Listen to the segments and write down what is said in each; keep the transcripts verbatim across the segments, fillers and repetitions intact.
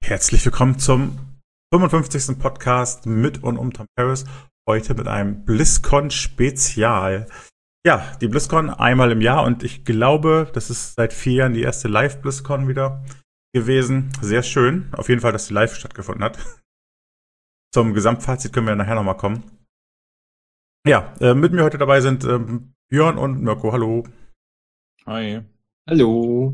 Herzlich willkommen zum fünfundfünfzigsten Podcast mit und um Tom Paris. Heute mit einem BlizzCon-Spezial. Ja, die BlizzCon einmal im Jahr und ich glaube, das ist seit vier Jahren die erste Live-BlizzCon wieder gewesen. Sehr schön. Auf jeden Fall, dass die live stattgefunden hat. Zum Gesamtfazit können wir nachher nochmal kommen. Ja, äh, mit mir heute dabei sind ähm, Björn und Mirko. Hallo. Hi. Hallo.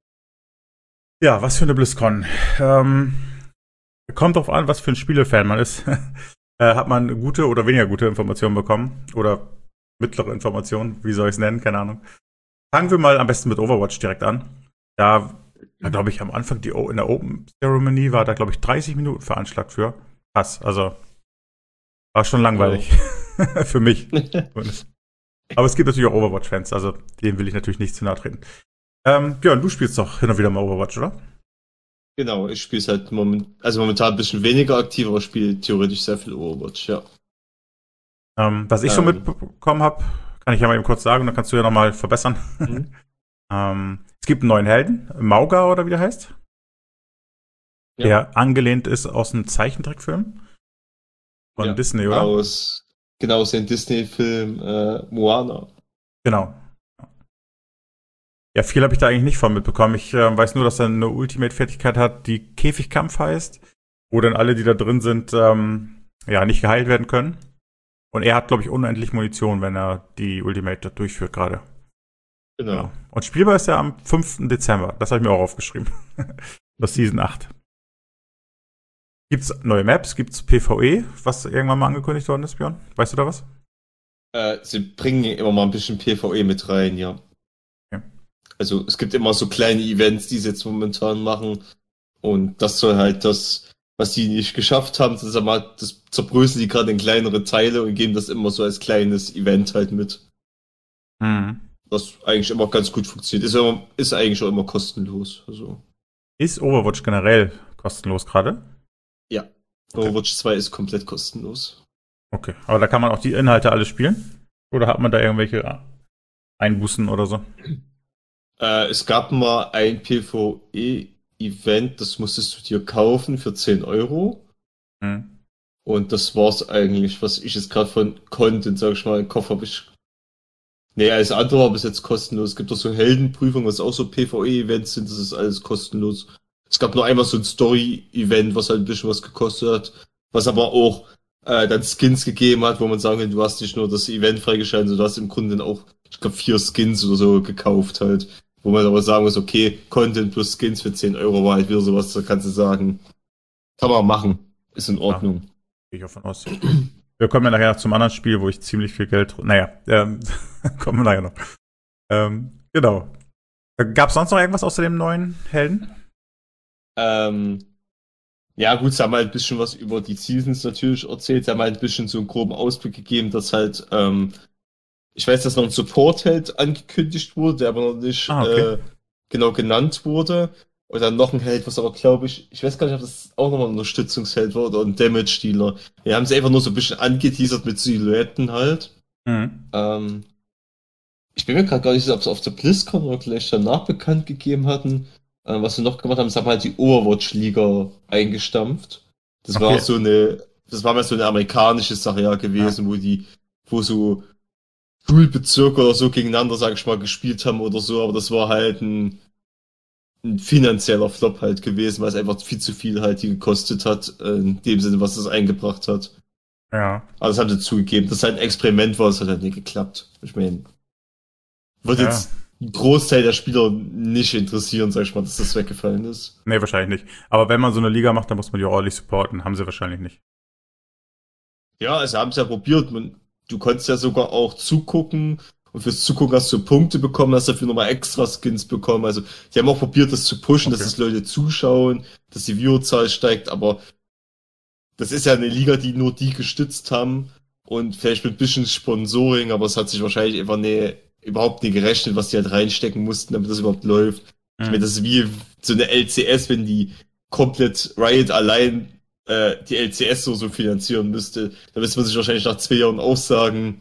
Ja, was für eine BlizzCon. Ähm, kommt drauf an, was für ein Spielefan man ist. äh, hat man gute oder weniger gute Informationen bekommen? Oder mittlere Informationen? Wie soll ich es nennen? Keine Ahnung. Fangen wir mal am besten mit Overwatch direkt an. Da, da glaube ich, am Anfang die o in der Open Ceremony war da, glaube ich, dreißig Minuten veranschlagt für. Krass, also war schon langweilig. Oh. Für mich. Aber es gibt natürlich auch Overwatch-Fans, also denen will ich natürlich nicht zu nahe treten. Ähm, Björn, du spielst doch hin und wieder mal Overwatch, oder? Genau, ich spiele es halt moment, also momentan ein bisschen weniger aktiv, aber spiele theoretisch sehr viel Overwatch, ja. Ähm, was ich ähm. schon mitbekommen habe, kann ich ja mal eben kurz sagen, dann kannst du ja nochmal verbessern. Mhm. ähm, es gibt einen neuen Helden, Mauga oder wie der heißt. Ja. Der angelehnt ist aus einem Zeichentrickfilm von ja, Disney, oder? Aus, genau, aus dem Disney-Film äh, Moana. Genau. Ja, viel habe ich da eigentlich nicht von mitbekommen. Ich äh, weiß nur, dass er eine Ultimate-Fertigkeit hat, die Käfigkampf heißt, wo dann alle, die da drin sind, ähm, ja, nicht geheilt werden können. Und er hat, glaube ich, unendlich Munition, wenn er die Ultimate durchführt gerade. Genau. genau. Und spielbar ist er am fünften Dezember. Das habe ich mir auch aufgeschrieben. Das Season acht. Gibt's neue Maps? Gibt's PvE, was irgendwann mal angekündigt worden ist, Björn? Weißt du da was? Äh, sie bringen immer mal ein bisschen PvE mit rein, ja. Also es gibt immer so kleine Events, die sie jetzt momentan machen. Und das soll halt das, was die nicht geschafft haben, das, ist einmal, das zerbröseln die gerade in kleinere Teile und geben das immer so als kleines Event halt mit. Mhm. Was eigentlich immer ganz gut funktioniert. Ist, immer, ist eigentlich auch immer kostenlos. Also. Ist Overwatch generell kostenlos gerade? Ja. Okay. Overwatch zwei ist komplett kostenlos. Okay, aber da kann man auch die Inhalte alle spielen? Oder hat man da irgendwelche Einbußen oder so? Äh, es gab mal ein PvE-Event, das musstest du dir kaufen für zehn Euro. Hm. Und das war's eigentlich, was ich jetzt gerade von Content, sag ich mal, im Kopf habe ich. Nee, alles andere war bis jetzt kostenlos. Es gibt auch so Heldenprüfungen, was auch so PvE-Events sind, das ist alles kostenlos. Es gab nur einmal so ein Story-Event, was halt ein bisschen was gekostet hat, was aber auch äh, dann Skins gegeben hat, wo man sagen kann, du hast nicht nur das Event freigeschaltet, sondern du hast im Grunde auch, ich glaube, vier Skins oder so gekauft halt. Wo man aber sagen muss, okay, Content plus Skins für zehn Euro war halt wieder sowas, da kannst du sagen, kann man machen, ist in Ordnung. Ja, gehe ich auch von aus. Wir kommen ja nachher noch zum anderen Spiel, wo ich ziemlich viel Geld, naja, ähm, kommen wir nachher noch. Ähm, genau. Gab es sonst noch irgendwas außer dem neuen Helden? Ähm, ja gut, sie haben halt ein bisschen was über die Seasons natürlich erzählt, sie haben halt ein bisschen so einen groben Ausblick gegeben, dass halt, ähm, ich weiß, dass noch ein Support-Held angekündigt wurde, der aber noch nicht ah, okay. äh, genau genannt wurde. Und dann noch ein Held, was aber, glaube ich, ich weiß gar nicht, ob das auch nochmal ein Unterstützungsheld war oder ein Damage-Dealer. Wir haben sie einfach nur so ein bisschen angeteasert mit Silhouetten halt. Mhm. Ähm, ich bin mir gerade gar nicht sicher, ob sie auf der BlizzCon oder gleich danach bekannt gegeben hatten. Äh, was sie noch gemacht haben, sie haben halt die Overwatch-Liga eingestampft. Das okay. war so eine, das war mal so eine amerikanische Sache ja gewesen, ja. wo die, wo so Schulbezirke oder so gegeneinander, sag ich mal, gespielt haben oder so, aber das war halt ein, ein finanzieller Flop halt gewesen, weil es einfach viel zu viel halt die gekostet hat, in dem Sinne, was es eingebracht hat. Ja. Aber das hat er zugegeben, dass es halt ein Experiment war, es hat halt nicht geklappt. Ich meine, wird ja. jetzt ein Großteil der Spieler nicht interessieren, sag ich mal, dass das weggefallen ist. Nee, wahrscheinlich nicht. Aber wenn man so eine Liga macht, dann muss man die auch ordentlich supporten. Haben sie wahrscheinlich nicht. Ja, also haben sie ja probiert, man Du konntest ja sogar auch zugucken und fürs Zugucken hast du Punkte bekommen, hast dafür nochmal extra Skins bekommen. Also die haben auch probiert, das zu pushen, okay. dass es Leute zuschauen, dass die Viewerzahl steigt, aber das ist ja eine Liga, die nur die gestützt haben und vielleicht mit ein bisschen Sponsoring, aber es hat sich wahrscheinlich einfach nie, überhaupt nie gerechnet, was die halt reinstecken mussten, damit das überhaupt läuft. Mhm. Ich meine, das ist wie so eine L C S, wenn die komplett Riot allein äh, die L C S so, so finanzieren müsste, dann müsste man sich wahrscheinlich nach zwei Jahren auch sagen,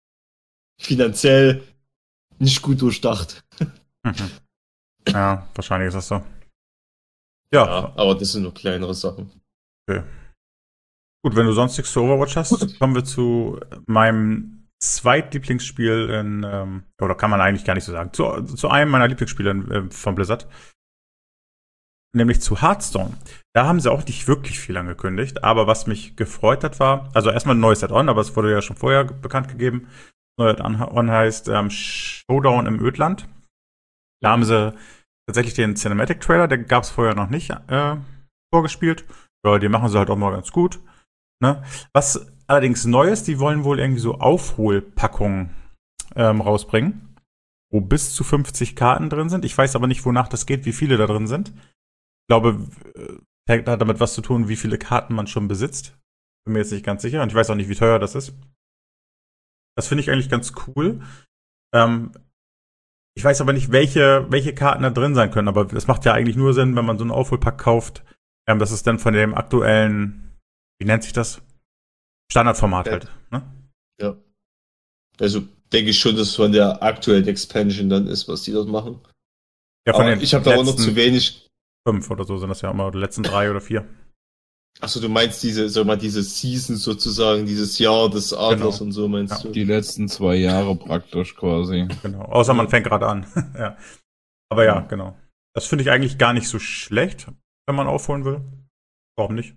finanziell nicht gut durchdacht. Mhm. Ja, wahrscheinlich ist das so. Ja. Ja, aber das sind nur kleinere Sachen. Okay. Gut, wenn du sonst nichts zu Overwatch hast, Gut. kommen wir zu meinem Zweitlieblingsspiel in, ähm, oder kann man eigentlich gar nicht so sagen, zu, zu einem meiner Lieblingsspiele in, äh, von Blizzard. Nämlich zu Hearthstone. Da haben sie auch nicht wirklich viel angekündigt, aber was mich gefreut hat war, also erstmal ein neues Add-on, aber es wurde ja schon vorher bekannt gegeben. Neues Add-on heißt ähm, Showdown im Ödland. Da haben sie tatsächlich den Cinematic-Trailer, der gab es vorher noch nicht, äh, vorgespielt. Ja, die machen sie halt auch mal ganz gut. Ne? Was allerdings neu ist, die wollen wohl irgendwie so Aufholpackungen ähm, rausbringen, wo bis zu fünfzig Karten drin sind. Ich weiß aber nicht, wonach das geht, wie viele da drin sind. Ich glaube, äh, hat damit was zu tun, wie viele Karten man schon besitzt. Bin mir jetzt nicht ganz sicher und ich weiß auch nicht, wie teuer das ist. Das finde ich eigentlich ganz cool. Ähm, ich weiß aber nicht, welche, welche Karten da drin sein können, aber das macht ja eigentlich nur Sinn, wenn man so einen Aufholpack kauft. Ähm, das ist dann von dem aktuellen, wie nennt sich das? Standardformat Ja. halt. Ne? Ja. Also denke ich schon, dass es von der aktuellen Expansion dann ist, was die dort machen. Ja, von Aber den ich habe da auch noch zu letzten wenig. fünf oder so sind das ja immer, die letzten drei oder vier. Achso, du meinst diese, sag mal, diese Season sozusagen, dieses Jahr des Adlers Genau. und so meinst Ja. du? Die letzten zwei Jahre praktisch quasi. Genau. Außer man Ja. fängt gerade an. Ja. Aber ja, Ja. genau. Das finde ich eigentlich gar nicht so schlecht, wenn man aufholen will. Warum nicht?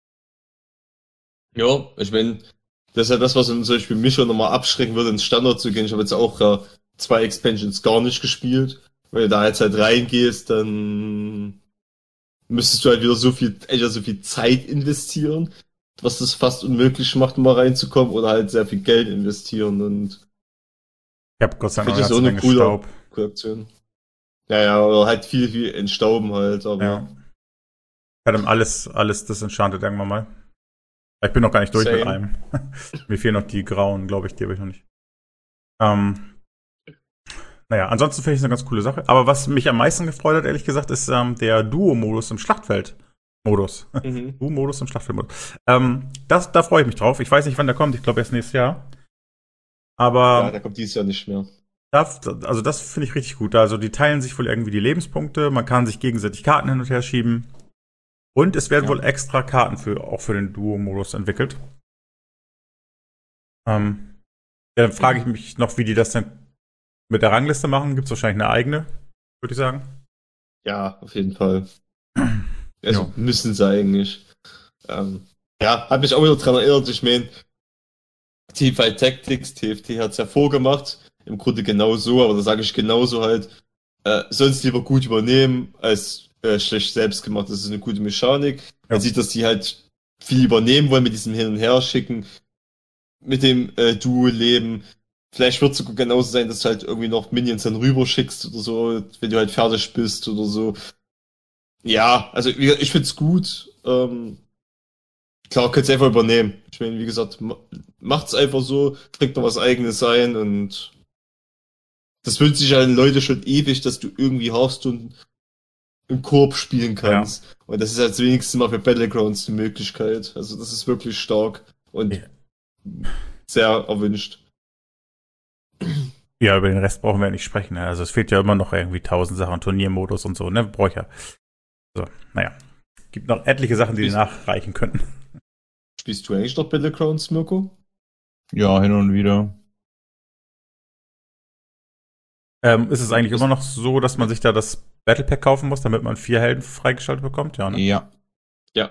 Ja, ich meine, das ist ja das, was zum Beispiel mich schon nochmal abschrecken würde, ins Standard zu gehen. Ich habe jetzt auch äh, zwei Expansions gar nicht gespielt. Wenn du da jetzt halt reingehst, dann müsstest du halt wieder so viel, echt so viel Zeit investieren, was das fast unmöglich macht, um mal reinzukommen, oder halt sehr viel Geld investieren und Ich habe Gott sei Dank Finde noch ich eine so ganze eine Menge coole- Staub. coole Aktion. Ja, ja, oder halt viel, viel entstauben halt, aber Ja. Ich hatte alles, alles disenchanted irgendwann mal. Ich bin noch gar nicht durch Same. mit einem. Mir fehlen noch die grauen, glaube ich, die habe ich noch nicht. Ähm, naja, ansonsten finde ich es eine ganz coole Sache. Aber was mich am meisten gefreut hat, ehrlich gesagt, ist ähm, der Duo-Modus im Schlachtfeld-Modus. mhm. Duo-Modus im Schlachtfeld-Modus. Ähm, das, da freue ich mich drauf. Ich weiß nicht, wann der kommt. Ich glaube erst nächstes Jahr. Aber Ja, da kommt dieses Jahr nicht mehr. das, also das finde ich richtig gut. Also die teilen sich wohl irgendwie die Lebenspunkte. Man kann sich gegenseitig Karten hin und her schieben. Und es werden Ja. wohl extra Karten für, auch für den Duo-Modus entwickelt. Ähm, ja, dann frage ich mich noch, wie die das dann mit der Rangliste machen. Gibt es wahrscheinlich eine eigene, würde ich sagen. Ja, auf jeden Fall. Also Ja. müssen sie eigentlich. Ähm, ja, hat mich auch wieder dran erinnert, ich meine, Teamfight Tactics, T F T hat's ja vorgemacht. Im Grunde genauso, aber da sage ich genauso halt, äh, sonst lieber gut übernehmen, als äh, schlecht selbst gemacht. Das ist eine gute Mechanik. Man Ja. sieht, dass die halt viel übernehmen wollen mit diesem Hin- und Her-Schicken, mit dem äh, Duo-Leben. Vielleicht wird es sogar genauso sein, dass du halt irgendwie noch Minions dann rüber schickst oder so, wenn du halt fertig bist oder so. Ja, also wie gesagt, ich find's gut. Ähm, klar, könnt's einfach übernehmen. Ich meine, wie gesagt, ma- macht's einfach so, kriegt noch was Eigenes ein und das wünscht sich ja den Leute schon ewig, dass du irgendwie Hearthstone im Koop spielen kannst. Und das ist jetzt wenigstens mal für Battlegrounds die Möglichkeit. Also das ist wirklich stark und Ja. sehr erwünscht. Ja, über den Rest brauchen wir nicht sprechen. Ne? Also es fehlt ja immer noch irgendwie tausend Sachen, Turniermodus und so, ne? Brauche ich ja. So, naja. Gibt noch etliche Sachen, die Ist- nachreichen könnten. Spielst du eigentlich noch Battlegrounds, Mirko? Ja, hin und wieder. Ähm, ist es eigentlich Das- immer noch so, dass man sich da das Battle Pack kaufen muss, damit man vier Helden freigeschaltet bekommt? Ja, ne? Ja. Ja.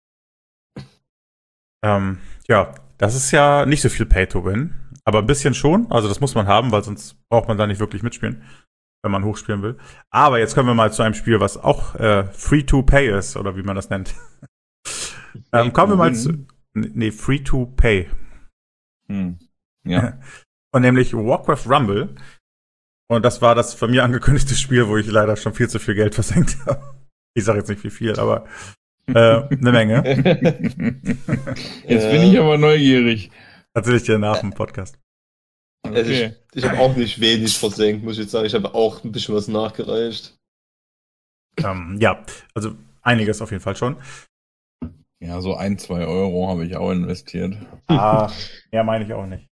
Ähm, ja, das ist ja nicht so viel Pay to Win, aber ein bisschen schon. Also das muss man haben, weil sonst braucht man da nicht wirklich mitspielen, wenn man hochspielen will. Aber jetzt kommen wir mal zu einem Spiel, was auch äh, Free to Pay ist, oder wie man das nennt. ähm, kommen wir mal to zu. win? Nee, Free to Pay. Hm. Ja. Und nämlich Warcraft Rumble. Und das war das von mir angekündigte Spiel, wo ich leider schon viel zu viel Geld versenkt habe. Ich sage jetzt nicht wie viel, aber äh, eine Menge. Jetzt bin ich aber neugierig. Erzähl ich dir nach dem Podcast. Also Okay. ich ich habe auch nicht wenig versenkt, muss ich jetzt sagen. Ich habe auch ein bisschen was nachgereicht. Ähm, ja, also einiges auf jeden Fall schon. Ja, so ein, zwei Euro habe ich auch investiert. Ah, mehr meine ich auch nicht.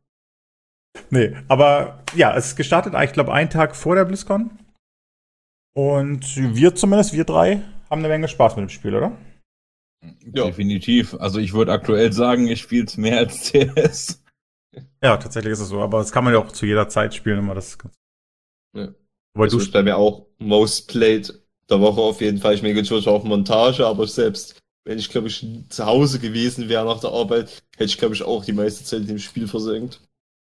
Nee, aber ja, es ist gestartet, ich glaube, einen Tag vor der BlizzCon. Und wir zumindest, wir drei, haben eine Menge Spaß mit dem Spiel, oder? Ja. Definitiv. Also ich würde aktuell sagen, ich spiele es mehr als C S. Ja, tatsächlich ist es so. Aber das kann man ja auch zu jeder Zeit spielen. Immer das. Ja. Wobei Das du ist bei mir auch Most Played der Woche auf jeden Fall. Ich mir natürlich auch Montage, aber selbst wenn ich, glaube ich, zu Hause gewesen wäre nach der Arbeit, hätte ich, glaube ich, auch die meiste Zeit in dem Spiel versenkt.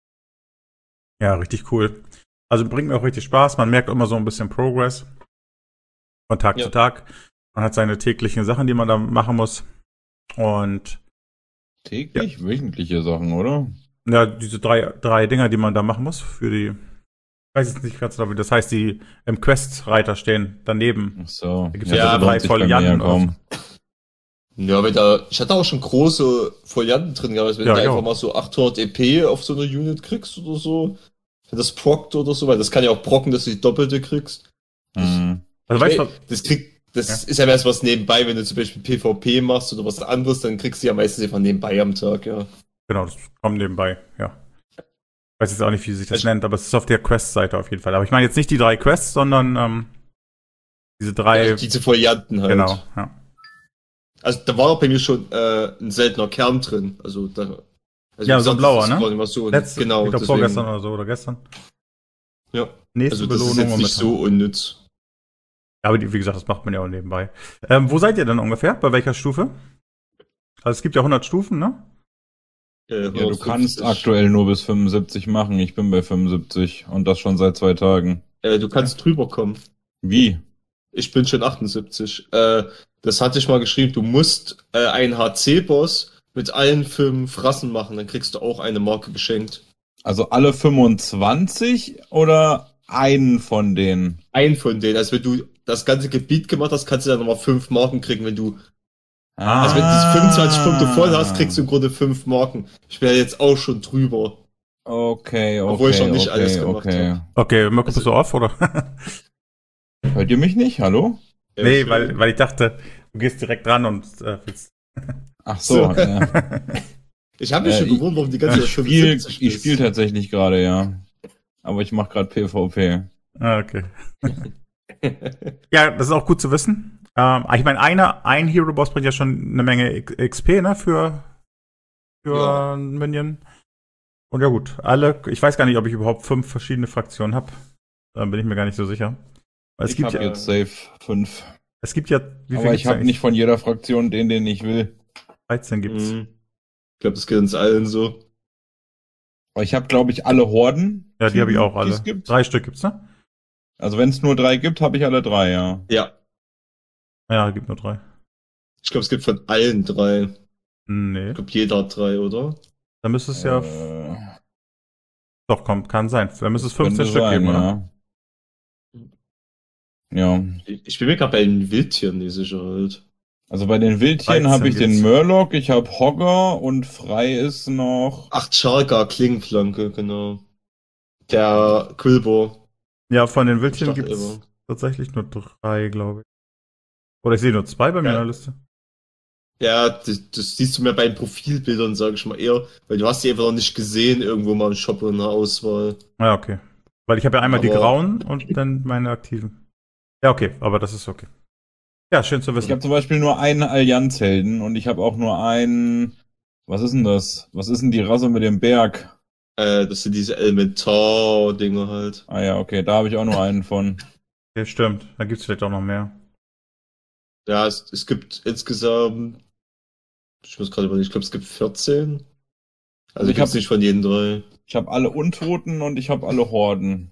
Ja, richtig cool. Also bringt mir auch richtig Spaß. Man merkt immer so ein bisschen Progress von Tag Ja. zu Tag. Man hat seine täglichen Sachen, die man da machen muss. Und Täglich? Wöchentliche Sachen, oder? ja, diese drei, drei Dinger, die man da machen muss für die, ich weiß jetzt nicht ganz genau, wie das heißt, die im Quest-Reiter stehen, daneben. Ach so. Da gibt's ja ja, so so drei lohnt sich bei mir Folianten. kaum. Ja, weil da, ich hatte auch schon große Folianten drin gehabt, also wenn Ja, du ich einfach auch. mal so achthundert E P auf so eine Unit kriegst oder so, wenn das prockt oder so, weil das kann ja auch procken, dass du die doppelte kriegst. Mhm. Also weißt du, Ey, das krieg, das ist ja meist was nebenbei, wenn du zum Beispiel PvP machst oder was anderes, dann kriegst du ja meistens einfach nebenbei am Tag, ja. genau, das kommt nebenbei, ja. Ich weiß jetzt auch nicht, wie sich das Ich- nennt, aber es ist auf der Quest-Seite auf jeden Fall. Aber ich meine jetzt nicht die drei Quests, sondern ähm, diese drei, Also diese Folianten halt. genau, ja. Also da war auch bei mir schon äh, ein seltener Kern drin. Also da. Also Ja, so ein sonst blauer, ist es ne? quasi immer so, Letzte, genau. ich glaube deswegen- vorgestern oder so, oder gestern. Ja. Nächste Also das ist Belohnung. jetzt nicht mit- so unnütz. Aber die, wie gesagt, das macht man ja auch nebenbei. Ähm, wo seid ihr denn ungefähr? Bei welcher Stufe? Also es gibt ja hundert Stufen, ne? Äh, Ja, du kannst hundertfünfzig. aktuell nur bis fünfundsiebzig machen. Ich bin bei fünfundsiebzig und das schon seit zwei Tagen. Äh, du kannst drüber kommen. Wie? Ich bin schon achtundsiebzig. Äh, das hatte ich mal geschrieben. Du musst äh, einen H C-Boss mit allen fünf Rassen machen. Dann kriegst du auch eine Marke geschenkt. Also alle fünfundzwanzig oder einen von denen? Einen von denen. Also wenn du das ganze Gebiet gemacht hast, kannst du dann nochmal fünf Marken kriegen. Wenn du, Ah. also wenn du diese fünfundzwanzig Punkte voll hast, kriegst du im Grunde fünf Marken. Ich bin ja jetzt auch schon drüber. Okay, okay, Obwohl ich noch nicht okay, alles gemacht okay. habe. Okay, Mirko, bist du off, oder? Hört ihr mich nicht? Hallo? Ja, nee, schön. weil, weil ich dachte, du gehst direkt ran und äh, willst. Ach so, So. ja. Ich habe mich Äh, schon gewundert, warum die ganze Ich Zeit spiele fünfundsiebzig ich ist. spiel tatsächlich gerade, ja. Aber ich mache gerade PvP. Ah, okay. Ja, das ist auch gut zu wissen. Ähm, ich meine, eine, ein Hero-Boss bringt ja schon eine Menge X P, ne, für, für Ja. einen Minion. Und ja gut, alle, ich weiß gar nicht, ob ich überhaupt fünf verschiedene Fraktionen habe. Da bin ich mir gar nicht so sicher. Weil es Ich gibt habe ja, jetzt safe fünf. es gibt ja, wie viel Aber gibt's ich habe eigentlich? nicht von jeder Fraktion den, den ich will. dreizehn gibt's. Mhm. Ich glaube, das geht uns allen so. Aber ich habe, glaube ich, alle Horden. Ja, die habe ich auch die alle. es gibt. Drei Stück gibt's, ne? Also wenn es nur drei gibt, habe ich alle drei, ja. Ja. Ja, gibt nur drei. Ich glaube, es gibt von allen drei. Nee, Ich glaube, jeder hat drei, oder? dann müsste es ja, Äh, doch, kommt, kann sein. Dann müsste es fünfzehn könnte Stück sein, geben, oder? ja. Ja. Ich ich bin mir gerade bei den Wildtieren nicht sicher halt. Also bei den Wildtieren dreizehn habe ich den gibt's. Murloc, ich habe Hogger und frei ist noch. Ach, Charga, Klingenflanke, genau. Der Quilbo. Ja, von den Wildtieren Ich dachte gibt's immer. tatsächlich nur drei, glaube ich. Oder ich sehe nur zwei bei mir Ja. in der Liste. Ja, das, das siehst du mir bei den Profilbildern, sage ich mal eher, weil du hast die einfach noch nicht gesehen, irgendwo mal im Shop in der Auswahl. Ja, okay. Weil ich habe ja einmal die Aber- grauen und dann meine aktiven. Ja, okay, aber das ist okay. Ja, schön zu Ich wissen. habe zum Beispiel nur einen Allianzhelden und ich habe auch nur einen. Was ist denn das? Was ist denn die Rasse mit dem Berg? Äh, das sind diese Elementar-Dinger halt. Ah ja, okay, da habe ich auch nur einen von. Ja, stimmt. Da gibt's vielleicht auch noch mehr. Ja, es, es gibt insgesamt, ich muss gerade überlegen, ich glaube, es gibt vierzehn. Also Ich ich hab's hab- nicht von jeden drei. Ich habe alle Untoten und ich habe alle Horden.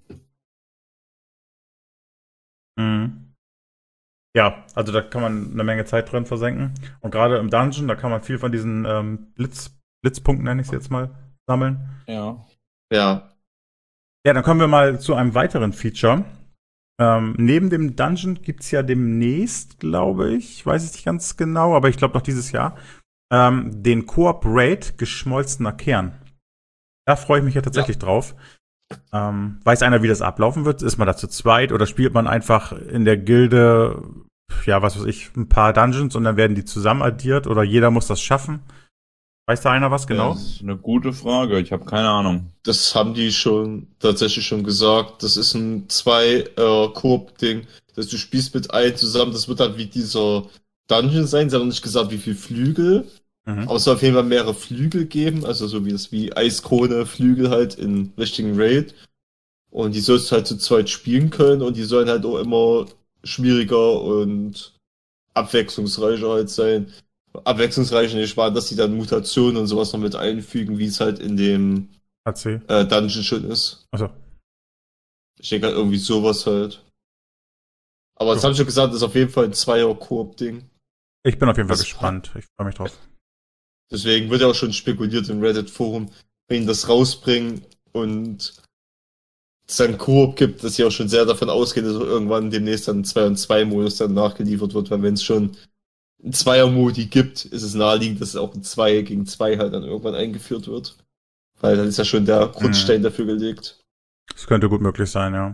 Mhm. Ja, also da kann man eine Menge Zeit drin versenken. Und gerade im Dungeon, da kann man viel von diesen ähm, Blitz, Blitzpunkten, nenne ich es jetzt mal, sammeln. Ja. Ja. Ja, dann kommen wir mal zu einem weiteren Feature. Ähm, neben dem Dungeon gibt's ja demnächst, glaube ich, ich weiß es nicht ganz genau, aber ich glaube noch dieses Jahr, ähm, den Coop Raid geschmolzener Kern. Da freue ich mich ja tatsächlich drauf. Ähm, weiß einer, wie das ablaufen wird? Ist man da zu zweit oder spielt man einfach in der Gilde, ja, was weiß ich, ein paar Dungeons und dann werden die zusammen addiert oder jeder muss das schaffen? Weiß da einer was genau? Das ist eine gute Frage. Ich habe keine Ahnung. Das haben die schon tatsächlich schon gesagt. Das ist ein zwei äh, Koop-Ding, dass du spielst mit allen zusammen. Das wird dann wie dieser Dungeon sein. Sie haben nicht gesagt, wie viel Flügel. Mhm. Aber es soll auf jeden Fall mehrere Flügel geben. Also so wie das wie Eiskrone Flügel halt in richtigen Raid. Und die sollst du halt zu zweit spielen können. Und die sollen halt auch immer schwieriger und abwechslungsreicher halt sein. Abwechslungsreich nicht war, dass die dann Mutationen und sowas noch mit einfügen, wie es halt in dem A C. äh, Dungeon schon ist. Also, Ich denke halt irgendwie sowas halt. Aber das Ja. habe ich schon gesagt, das ist auf jeden Fall ein Zweier-Koop-Ding. ich bin auf jeden Fall Das- gespannt. Ich freue mich drauf. Deswegen wird ja auch schon spekuliert im Reddit-Forum, wenn die das rausbringen und es dann Koop gibt, dass sie auch schon sehr davon ausgehen, dass auch irgendwann demnächst dann zwei und zwei Modus dann nachgeliefert wird, weil wenn es schon ein Zweier-Modi gibt, ist es naheliegend, dass auch ein zwei gegen zwei halt dann irgendwann eingeführt wird. Weil dann ist ja schon der Grundstein dafür gelegt. Das könnte gut möglich sein, ja.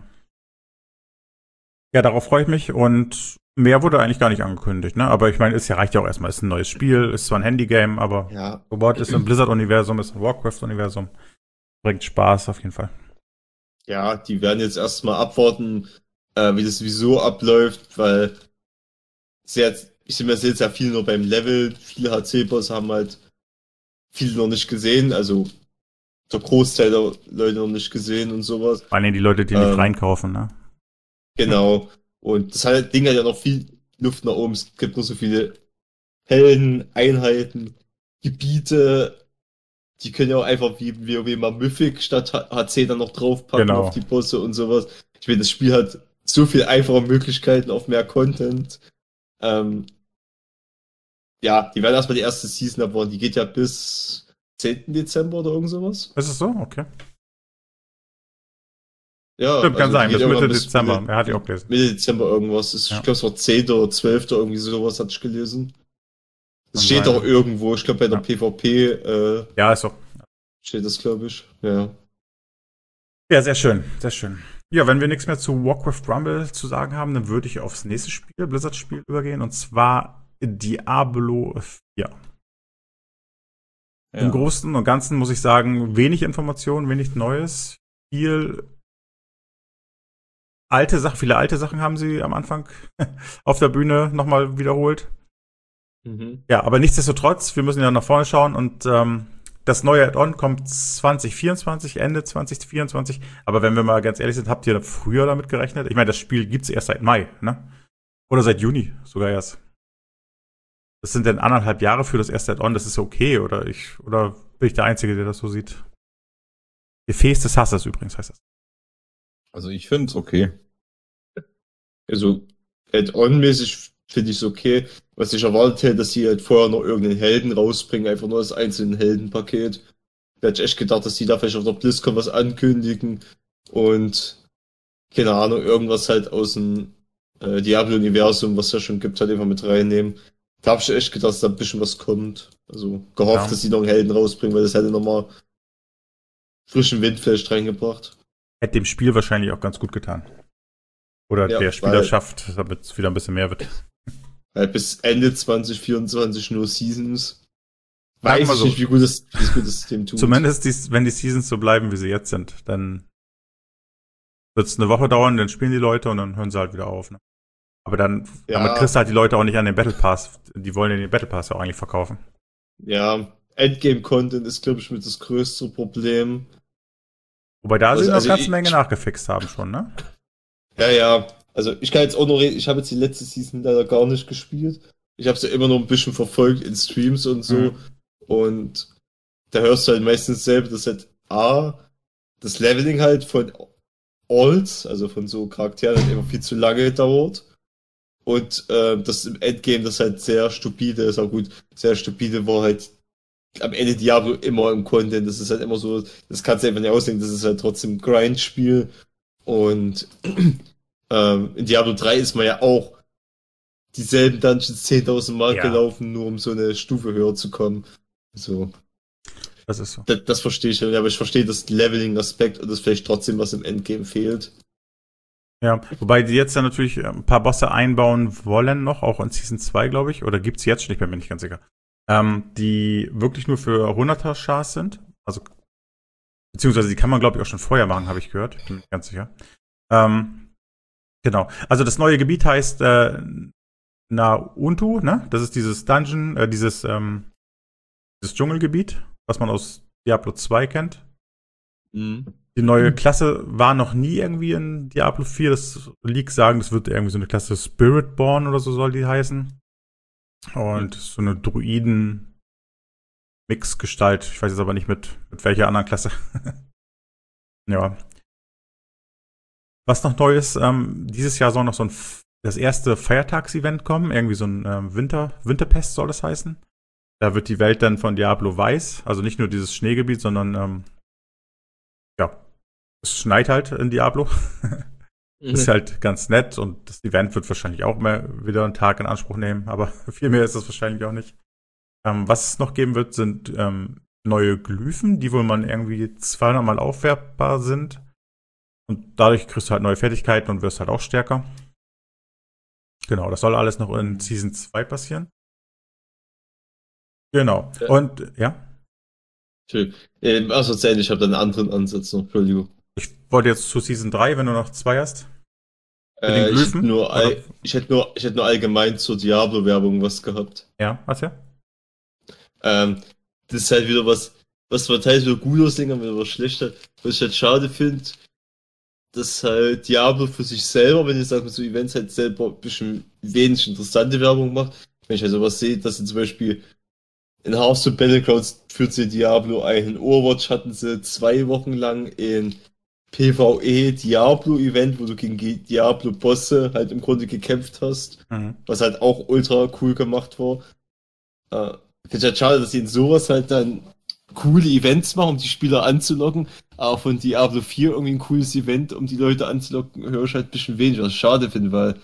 Ja, darauf freue ich mich und mehr wurde eigentlich gar nicht angekündigt, ne? Aber ich meine, es ja reicht ja auch erstmal. Es ist ein neues Spiel, ist zwar ein Handygame, aber Ja, Robot ist im Blizzard-Universum, ist ein Warcraft-Universum. Bringt Spaß auf jeden Fall. ja, die werden jetzt erstmal abwarten, äh, wie das sowieso abläuft, weil sie jetzt, ich sehe mir jetzt ja viel nur beim Level, viele H C-Boss haben halt viele noch nicht gesehen, also der Großteil der Leute noch nicht gesehen und sowas. Vor allem die Leute, die nicht Ähm. reinkaufen, ne? Genau. Und das halt, Ding hat ja noch viel Luft nach oben. Es gibt nur so viele Helden, Einheiten, Gebiete. Die können ja auch einfach wie WoW mal Mythic statt H C dann noch draufpacken Genau. auf die Bosse und sowas. Ich meine, das Spiel hat so viel einfache Möglichkeiten auf mehr Content. Ähm, ja, die werden erstmal die erste Season abwarten. Die geht ja bis zehnten Dezember oder irgend sowas. Ist es so? Okay. Ja, Stimmt, kann also sein. die Bis geht Mitte irgendwann bis Dezember. Mitte- Er hat die auch gelesen. Mitte Dezember irgendwas. Ich Ja. glaube, es war zehnter oder zwölfter irgendwie sowas, hatte ich gelesen. Es Kann steht sein. auch irgendwo, ich glaube bei der Ja. PvP äh, Ja, ist so. steht das, glaube ich. Ja. Ja, sehr schön, sehr schön. Ja, wenn wir nichts mehr zu Warcraft Rumble zu sagen haben, dann würde ich aufs nächste Spiel, Blizzard-Spiel, übergehen. Und zwar Diablo vier. Ja. Im Großen und Ganzen muss ich sagen, wenig Informationen, wenig Neues. Viel alte Sachen, viele alte Sachen haben sie am Anfang auf der Bühne nochmal wiederholt. Mhm. Ja, aber nichtsdestotrotz, wir müssen ja nach vorne schauen und ähm, das neue Add-on kommt zwanzig vierundzwanzig, Ende zwanzig vierundzwanzig. Aber wenn wir mal ganz ehrlich sind, habt ihr früher damit gerechnet? Ich meine, das Spiel gibt's erst seit Mai, ne? Oder seit Juni sogar erst. Das sind dann anderthalb Jahre für das erste Add-on, das ist okay, oder ich, oder bin ich der Einzige, der das so sieht? Gefäß des Hasses übrigens heißt das. Also ich finde es okay. Also Add-on-mäßig finde ich es okay. Was ich erwartet hätte, dass sie halt vorher noch irgendeinen Helden rausbringen, einfach nur das einzelne Heldenpaket. Da hätte ich echt gedacht, dass die da vielleicht auf der BlizzCon was ankündigen und keine Ahnung, irgendwas halt aus dem äh, Diablo-Universum, was es ja schon gibt, halt einfach mit reinnehmen. Da habe ich echt gedacht, dass da ein bisschen was kommt. Also gehofft, Ja. dass sie noch einen Helden rausbringen, weil das hätte nochmal frischen Wind vielleicht reingebracht. Hätte dem Spiel wahrscheinlich auch ganz gut getan. Oder Ja, der Spieler weil- schafft, damit es wieder ein bisschen mehr wird. Weil bis Ende zwanzig vierundzwanzig nur Seasons. Sagen Weiß wir ich so. nicht, wie gut das, wie gut das System tut. Zumindest, dies, wenn die Seasons so bleiben, wie sie jetzt sind, dann wird es eine Woche dauern, dann spielen die Leute und dann hören sie halt wieder auf. Ne? Aber dann Ja. damit kriegst du halt die Leute auch nicht an den Battle Pass. Die wollen ja den Battle Pass ja auch eigentlich verkaufen. Ja, Endgame-Content ist, glaube ich, mit das größte Problem. Wobei da Also- sie noch also eine ganze ich- Menge nachgefixt haben schon, ne? Ja, ja. Also ich kann jetzt auch noch reden, ich habe jetzt die letzte Season leider gar nicht gespielt. Ich habe sie immer noch ein bisschen verfolgt in Streams und so. Mhm. Und da hörst du halt meistens selber, dass halt A, das Leveling halt von Alts, also von so Charakteren, halt immer viel zu lange dauert. Und äh, das im Endgame das halt sehr stupide ist, auch gut, sehr stupide war halt am Ende Diablo immer im Content. Das ist halt immer so, das kannst du einfach nicht ausdenken, das ist halt trotzdem ein Grind-Spiel. Und ähm, in Diablo drei ist man ja auch dieselben Dungeons zehntausend Mal Ja. gelaufen, nur um so eine Stufe höher zu kommen. So, Das ist so. das, das verstehe ich ja, aber ich verstehe das Leveling-Aspekt und das vielleicht trotzdem was im Endgame fehlt. Ja, wobei die jetzt ja natürlich ein paar Bosse einbauen wollen noch, auch in Season zwei, glaube ich. Oder gibt's jetzt schon? Ich bin mir nicht ganz sicher. ähm, die wirklich nur für hunderter Chars sind. Also, beziehungsweise die kann man, glaube ich, auch schon vorher machen, habe ich gehört. Bin mir ganz sicher. Ähm, genau. Also das neue Gebiet heißt äh, Nauntu, ne? Das ist dieses Dungeon, äh, dieses, ähm, dieses Dschungelgebiet, was man aus Diablo zwei kennt. Mhm. Die neue Klasse war noch nie irgendwie in Diablo vier. Das Leaks sagen, das wird irgendwie so eine Klasse Spiritborn oder so soll die heißen. Und so eine Druiden-Mix-Gestalt. Ich weiß jetzt aber nicht mit, mit welcher anderen Klasse. Ja. Was noch neu ist, ähm, dieses Jahr soll noch so ein das erste Feiertagsevent kommen. Irgendwie so ein ähm, Winter, Winterpest soll das heißen. Da wird die Welt dann von Diablo weiß. Also nicht nur dieses Schneegebiet, sondern ähm, ja, es schneit halt in Diablo. Ist halt ganz nett und das Event wird wahrscheinlich auch mehr wieder einen Tag in Anspruch nehmen, aber viel mehr ist das wahrscheinlich auch nicht. Ähm, was es noch geben wird, sind ähm, neue Glyphen, die wohl man irgendwie zweihundert Mal aufwertbar sind. Und dadurch kriegst du halt neue Fertigkeiten und wirst halt auch stärker. Genau, das soll alles noch in Season zwei passieren. Genau. Ja. Und ja. Schön. Ähm, also erzähl, ich habe da einen anderen Ansatz noch, Entschuldigung. Ich wollte jetzt zu Season drei, wenn du noch zwei hast. Mit den Äh, ich, Glyphen, hätte nur oder? all, ich, hätte nur, ich hätte nur allgemein zur Diablo-Werbung was gehabt. Ja, was ja? Ähm, das ist halt wieder was, was zwar teils wieder gut aussehen kann, aber was schlechter. Was ich halt schade finde, dass halt Diablo für sich selber, wenn ich sage, mit so Events halt selber ein bisschen wenig interessante Werbung macht. Wenn ich halt sowas sehe, dass sie zum Beispiel in Hearthstone Battlegrounds führt sie Diablo ein, in Overwatch hatten sie zwei Wochen lang in PvE Diablo Event, wo du gegen Diablo Bosse halt im Grunde gekämpft hast, Mhm. was halt auch ultra cool gemacht war. Äh, finde ich halt schade, dass sie in sowas halt dann coole Events machen, um die Spieler anzulocken, aber von Diablo vier irgendwie ein cooles Event, um die Leute anzulocken, höre ich halt ein bisschen wenig, was ich schade finde, weil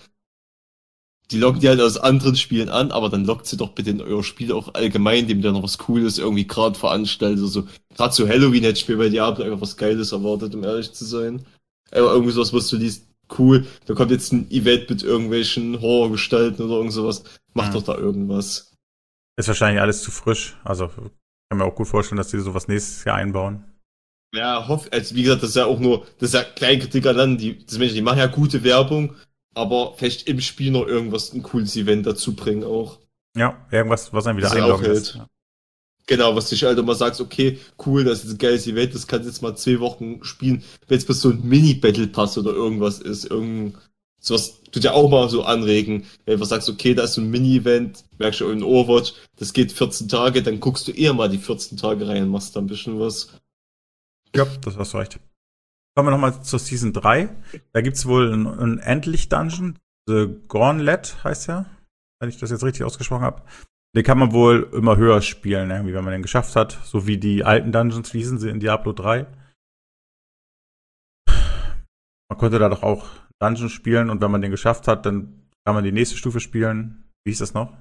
die locken die halt aus anderen Spielen an, aber dann lockt sie doch bitte in euer Spiel auch allgemein, dem da noch was Cooles irgendwie gerade veranstaltet. Also, gerade zu Halloween hätte ich mir bei Diablo einfach was Geiles erwartet, um ehrlich zu sein. Aber irgendwie sowas, was du liest, cool, da kommt jetzt ein Event mit irgendwelchen Horrorgestalten oder irgend sowas. Mach Mhm. doch da irgendwas. Ist wahrscheinlich alles zu frisch. Also kann mir auch gut vorstellen, dass die sowas nächstes Jahr einbauen. Ja, hoff, also wie gesagt, das ist ja auch nur, das ist ja kleine Kritik an dann, die, das Menschen, die machen ja gute Werbung, aber vielleicht im Spiel noch irgendwas, ein cooles Event dazu bringen auch. Ja, irgendwas, was dann wieder Das ist auch einloggen lässt. halt. Genau, was dich halt immer sagst, okay, cool, das ist ein geiles Event, das kannst du jetzt mal zwei Wochen spielen, wenn es bloß so ein Mini-Battle-Pass oder irgendwas ist, irgend sowas tut ja auch mal so anregen, wenn du sagst, okay, da ist so ein Mini-Event, merkst du in Overwatch, das geht vierzehn Tage, dann guckst du eher mal die vierzehn Tage rein und machst da ein bisschen was. Ja, das hast du recht. Kommen wir nochmal zur Season drei. Da gibt's wohl einen, einen Endlich-Dungeon. The Gauntlet heißt ja, wenn ich das jetzt richtig ausgesprochen habe. Den kann man wohl immer höher spielen, irgendwie, wenn man den geschafft hat. So wie die alten Dungeons ließen sie in Diablo drei. Man konnte da doch auch Dungeon spielen und wenn man den geschafft hat, dann kann man die nächste Stufe spielen. Wie hieß das noch?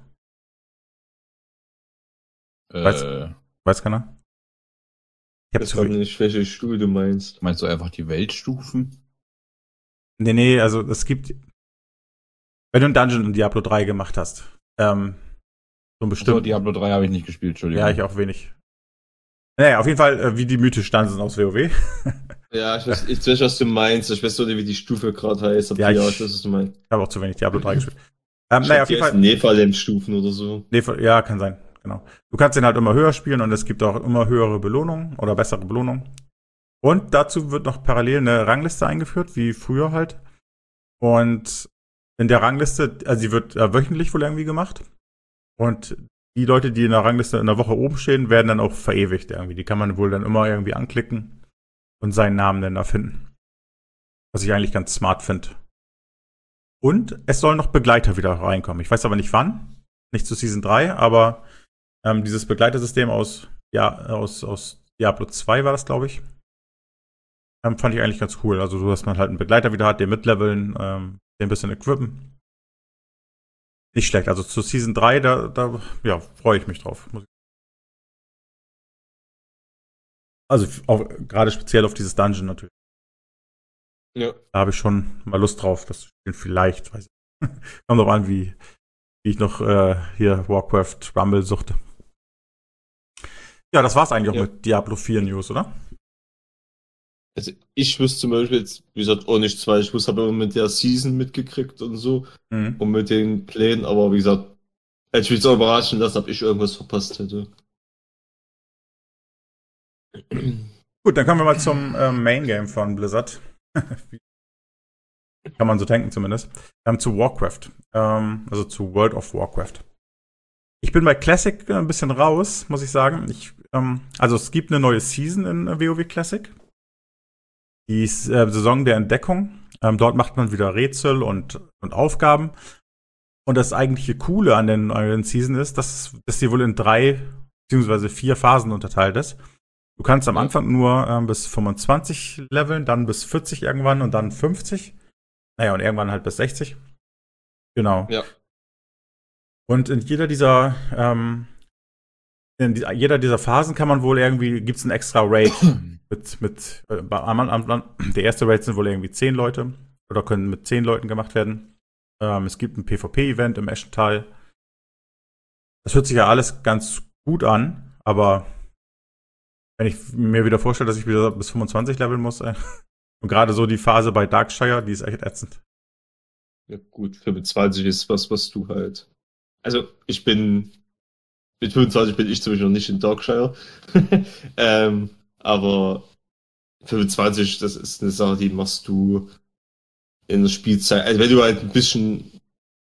Weiß, Äh, weiß keiner? Ich hab Ich zu weiß viel. nicht, welche Stuhl du meinst. meinst du einfach die Weltstufen? Nee, nee, also es gibt. Wenn du einen Dungeon in Diablo drei gemacht hast, ähm, so ein Achso, bestimmten. Diablo drei habe ich nicht gespielt, Entschuldigung. Ja, ich auch wenig. Naja, auf jeden Fall, äh, wie die mythischen Dungeons aus WoW. Ja, ich weiß, ich weiß, was du meinst. Ich weiß nur nicht, wie die Stufe gerade heißt. Aber Ja, ja, ich- ich weiß, was du meinst. Ich habe auch zu wenig Diablo drei gespielt. Ähm, Ich naja, glaub, auf die jeden heißen Fall. Nephalem-Stufen oder so. Nee, ja, kann sein, genau. Du kannst den halt immer höher spielen und es gibt auch immer höhere Belohnungen oder bessere Belohnungen. Und dazu wird noch parallel eine Rangliste eingeführt, wie früher halt. Und in der Rangliste, also die wird äh, wöchentlich wohl irgendwie gemacht. Und die Leute, die in der Rangliste in der Woche oben stehen, werden dann auch verewigt irgendwie. Die kann man wohl dann immer irgendwie anklicken und seinen Namen dann erfinden. Was ich eigentlich ganz smart finde. Und es sollen noch Begleiter wieder reinkommen. Ich weiß aber nicht wann. Nicht zu Season drei, aber ähm, dieses Begleitersystem aus, ja, aus, aus Diablo zwei war das, glaube ich. Ähm, fand ich eigentlich ganz cool. Also, so dass man halt einen Begleiter wieder hat, den mitleveln, ähm, den ein bisschen equippen. Nicht schlecht. Also zu Season drei, da, da ja, freue ich mich drauf. Also auch gerade speziell auf dieses Dungeon natürlich. Ja. Da habe ich schon mal Lust drauf, das zu spielen. Vielleicht, weiß ich. Kommt drauf an, wie, wie ich noch äh, hier Warcraft Rumble suchte. Ja, das war's eigentlich Ja. auch mit Diablo vier News, oder? Also ich wüsste zum Beispiel jetzt, wie gesagt, auch nichts, weil ich wusste, habe immer mit der Season mitgekriegt und so Mhm. und mit den Plänen, aber wie gesagt, hätte ich mich so überraschen lassen, ob ich irgendwas verpasst hätte. Gut, dann kommen wir mal zum ähm, Main Game von Blizzard. Kann man so denken zumindest. Ähm, zu Warcraft. Ähm, also zu World of Warcraft. Ich bin bei Classic äh, ein bisschen raus, muss ich sagen. Ich, ähm, also es gibt eine neue Season in äh, WoW Classic. Die äh, Saison der Entdeckung. Ähm, dort macht man wieder Rätsel und, und Aufgaben. Und das eigentliche Coole an den, an den Season ist, dass, dass die wohl in drei beziehungsweise vier Phasen unterteilt ist. Du kannst am Ja. Anfang nur ähm, bis fünfundzwanzig leveln, dann bis vierzig irgendwann und dann fünfzig. Naja, und irgendwann halt bis sechzig. Genau. Ja. Und in jeder dieser, ähm, in die, jeder dieser Phasen kann man wohl irgendwie, gibt's einen extra Raid mit, mit, äh, am, am, am, der erste Raid sind wohl irgendwie zehn Leute oder können mit zehn Leuten gemacht werden. Ähm, es gibt ein PvP-Event im Eschental. Das hört sich ja alles ganz gut an, aber wenn ich mir wieder vorstelle, dass ich wieder bis fünfundzwanzig leveln muss, äh, und gerade so die Phase bei Darkshire, die ist echt ätzend. Ja, gut, fünfundzwanzig ist was, was du halt. Also, ich bin. Mit fünfundzwanzig bin ich zum Beispiel noch nicht in Darkshire. ähm, aber fünfundzwanzig, das ist eine Sache, die machst du in der Spielzeit. Also, wenn du halt ein bisschen.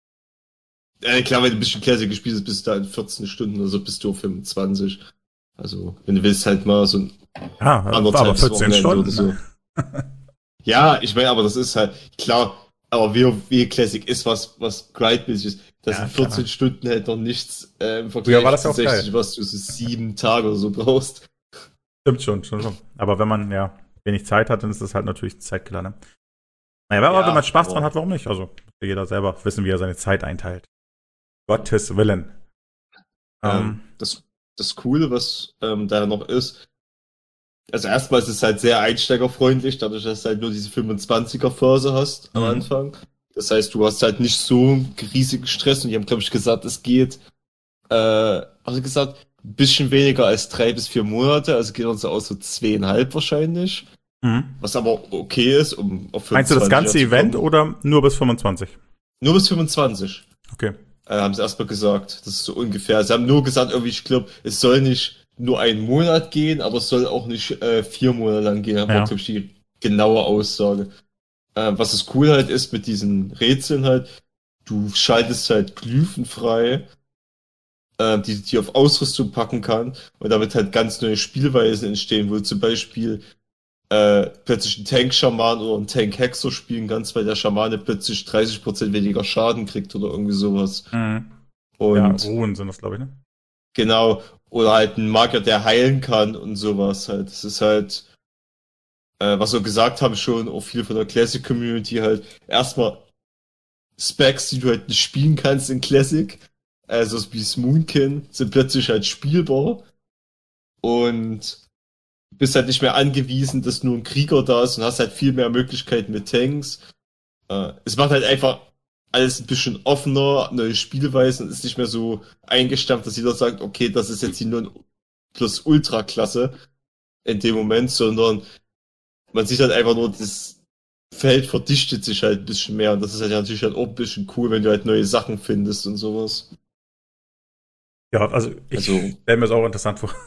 Äh, klar, wenn du ein bisschen Classic gespielt hast, bist du da in vierzehn Stunden, also bist du auf fünfundzwanzig. Also, wenn du willst, halt mal so ein Ja, aber vierzehn Wochenende Stunden. oder so. Ja, ich meine, aber das ist halt, klar, aber WoW Classic ist was, was grindmäßig ist. Das Ja, sind vierzehn klar. Stunden halt noch nichts äh, im Früher Vergleich war das ja zu auch geil. sechzig, was du so sieben Tage oder so brauchst. Stimmt schon, schon, schon. Aber wenn man ja wenig Zeit hat, dann ist das halt natürlich ein Zeitkiller, ne? Naja, aber Ja, wenn man Spaß aber- dran hat, warum nicht? Also, muss ja jeder selber wissen, wie er seine Zeit einteilt. Gottes Willen. Ähm, Ähm, das, das Coole, was ähm, da noch ist, also erstmal ist es halt sehr einsteigerfreundlich, dadurch, dass du halt nur diese fünfundzwanziger-Phase hast am Mhm. Anfang. Das heißt, du hast halt nicht so einen riesigen Stress und die haben, glaube ich, gesagt, es geht, äh, also gesagt, ein bisschen weniger als drei bis vier Monate, also geht uns so aus so zweieinhalb wahrscheinlich, mhm. was aber okay ist, um auf Meinst du das fünfundzwanzig ganze zu Event kommen. oder nur bis fünfundzwanzig? Nur bis fünfundzwanzig. Okay. Äh, haben sie erstmal gesagt. Das ist so ungefähr. Sie haben nur gesagt, irgendwie, ich glaube, es soll nicht nur einen Monat gehen, aber es soll auch nicht äh, vier Monate lang gehen. Das war, Ja. glaube ich, die genaue Aussage. Äh, was das cool halt ist mit diesen Rätseln halt, du schaltest halt Glyphen frei, äh, die die auf Ausrüstung packen kann und damit halt ganz neue Spielweisen entstehen, wo du zum Beispiel äh, plötzlich einen Tank-Schaman oder einen Tank-Hexer spielen kannst, weil der Schamane plötzlich dreißig Prozent weniger Schaden kriegt oder irgendwie sowas. Mhm. Und Ja, Ruhen sind das, glaube ich, ne? genau, oder halt ein Magier, der heilen kann und sowas halt. Das ist halt, äh, was wir gesagt haben schon, auch viel von der Classic-Community halt, erstmal Specs, die du halt nicht spielen kannst in Classic, also wie Moonkin, sind plötzlich halt spielbar und du bist halt nicht mehr angewiesen, dass nur ein Krieger da ist und hast halt viel mehr Möglichkeiten mit Tanks. Äh, es macht halt einfach alles ein bisschen offener, neue Spielweisen, ist nicht mehr so eingestampft, dass jeder sagt, okay, das ist jetzt die non plus ultra Klasse in dem Moment, sondern man sieht halt einfach nur, das Feld verdichtet sich halt ein bisschen mehr und das ist halt natürlich halt auch ein bisschen cool, wenn du halt neue Sachen findest und sowas. Ja, also ich Also- stelle mir das auch interessant vor.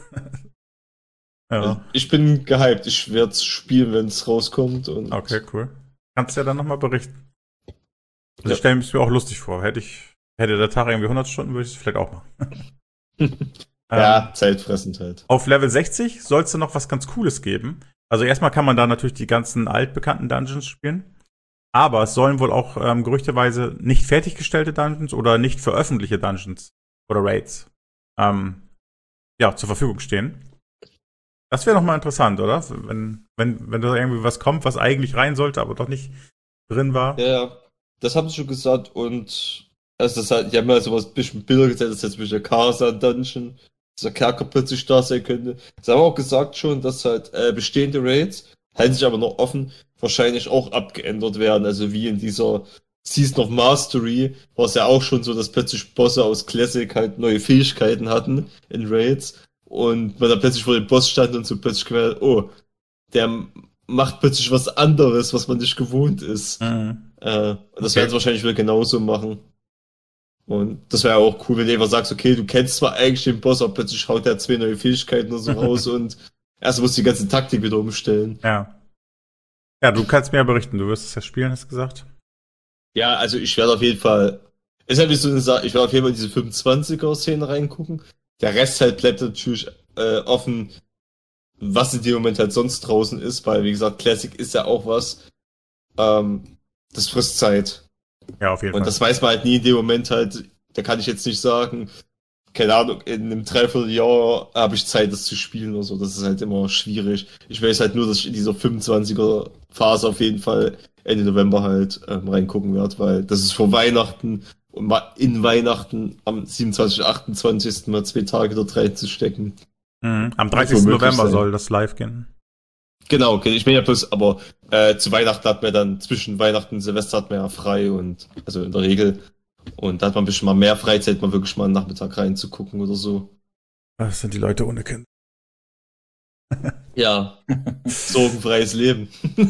ja. Also ich bin gehypt, ich werde es spielen, wenn es rauskommt und Okay, cool. Kannst du ja dann nochmal berichten. Also Ja. ich stelle es mir auch lustig vor. Hätte ich, hätte der Tag irgendwie hundert Stunden, würde ich es vielleicht auch machen. ja, Ähm, zeitfressend halt. auf Level sechzig soll es noch was ganz Cooles geben. Also erstmal kann man da natürlich die ganzen altbekannten Dungeons spielen. Aber es sollen wohl auch ähm, gerüchteweise nicht fertiggestellte Dungeons oder nicht veröffentlichte Dungeons oder Raids ähm, ja, zur Verfügung stehen. Das wäre noch mal interessant, oder? Wenn, wenn, wenn da irgendwie was kommt, was eigentlich rein sollte, aber doch nicht drin war. Ja, ja, das haben sie schon gesagt und also das hat, die haben ja sowas ein bisschen Bilder gezeigt, dass jetzt mit der Kasa Dungeon, dieser Kerker plötzlich da sein könnte. Sie haben auch gesagt schon, dass halt äh, bestehende Raids, halten sich aber noch offen, wahrscheinlich auch abgeändert werden. Also wie in dieser Season of Mastery war es ja auch schon so, dass plötzlich Bosse aus Classic halt neue Fähigkeiten hatten in Raids. und man dann plötzlich vor dem Boss stand und so plötzlich gemerkt, oh, der macht plötzlich was anderes, was man nicht gewohnt ist. Mhm. Äh, und das Okay. werden sie wahrscheinlich wieder genauso machen. Und das wäre auch cool, wenn du einfach sagst, okay, du kennst zwar eigentlich den Boss, aber plötzlich haut der zwei neue Fähigkeiten oder so raus und erst musst du die ganze Taktik wieder umstellen. Ja. Ja, du kannst mir ja berichten, du wirst es ja spielen, hast du gesagt. Ja, also ich werde auf jeden Fall, ist halt wie so eine Sache, ich werde auf jeden Fall in diese fünfundzwanziger-Szene reingucken. Der Rest halt bleibt natürlich äh, offen, was in dem Moment halt sonst draußen ist, weil wie gesagt, Classic ist ja auch was, ähm, das frisst Zeit. Ja, auf jeden Und Fall. das weiß man halt nie in dem Moment halt, da kann ich jetzt nicht sagen, keine Ahnung, in einem Dreivierteljahr habe ich Zeit, das zu spielen oder so. Das ist halt immer schwierig. Ich weiß halt nur, dass ich in dieser fünfundzwanziger-Phase auf jeden Fall Ende November halt ähm, reingucken werde, weil das ist vor Weihnachten und mal in Weihnachten am siebenundzwanzigsten, achtundzwanzigsten mal zwei Tage dort reinzustecken. Mhm. Am dreißigsten Womöglich November sein. soll das live gehen. Genau, okay, ich bin ja bloß, aber äh, zu Weihnachten hat man dann, zwischen Weihnachten und Silvester hat man ja frei und, also in der Regel. Und da hat man ein bisschen mal mehr Freizeit, mal wirklich mal einen Nachmittag reinzugucken oder so. Das sind die Leute ohne Kind. Ja, sorgenfreies Leben.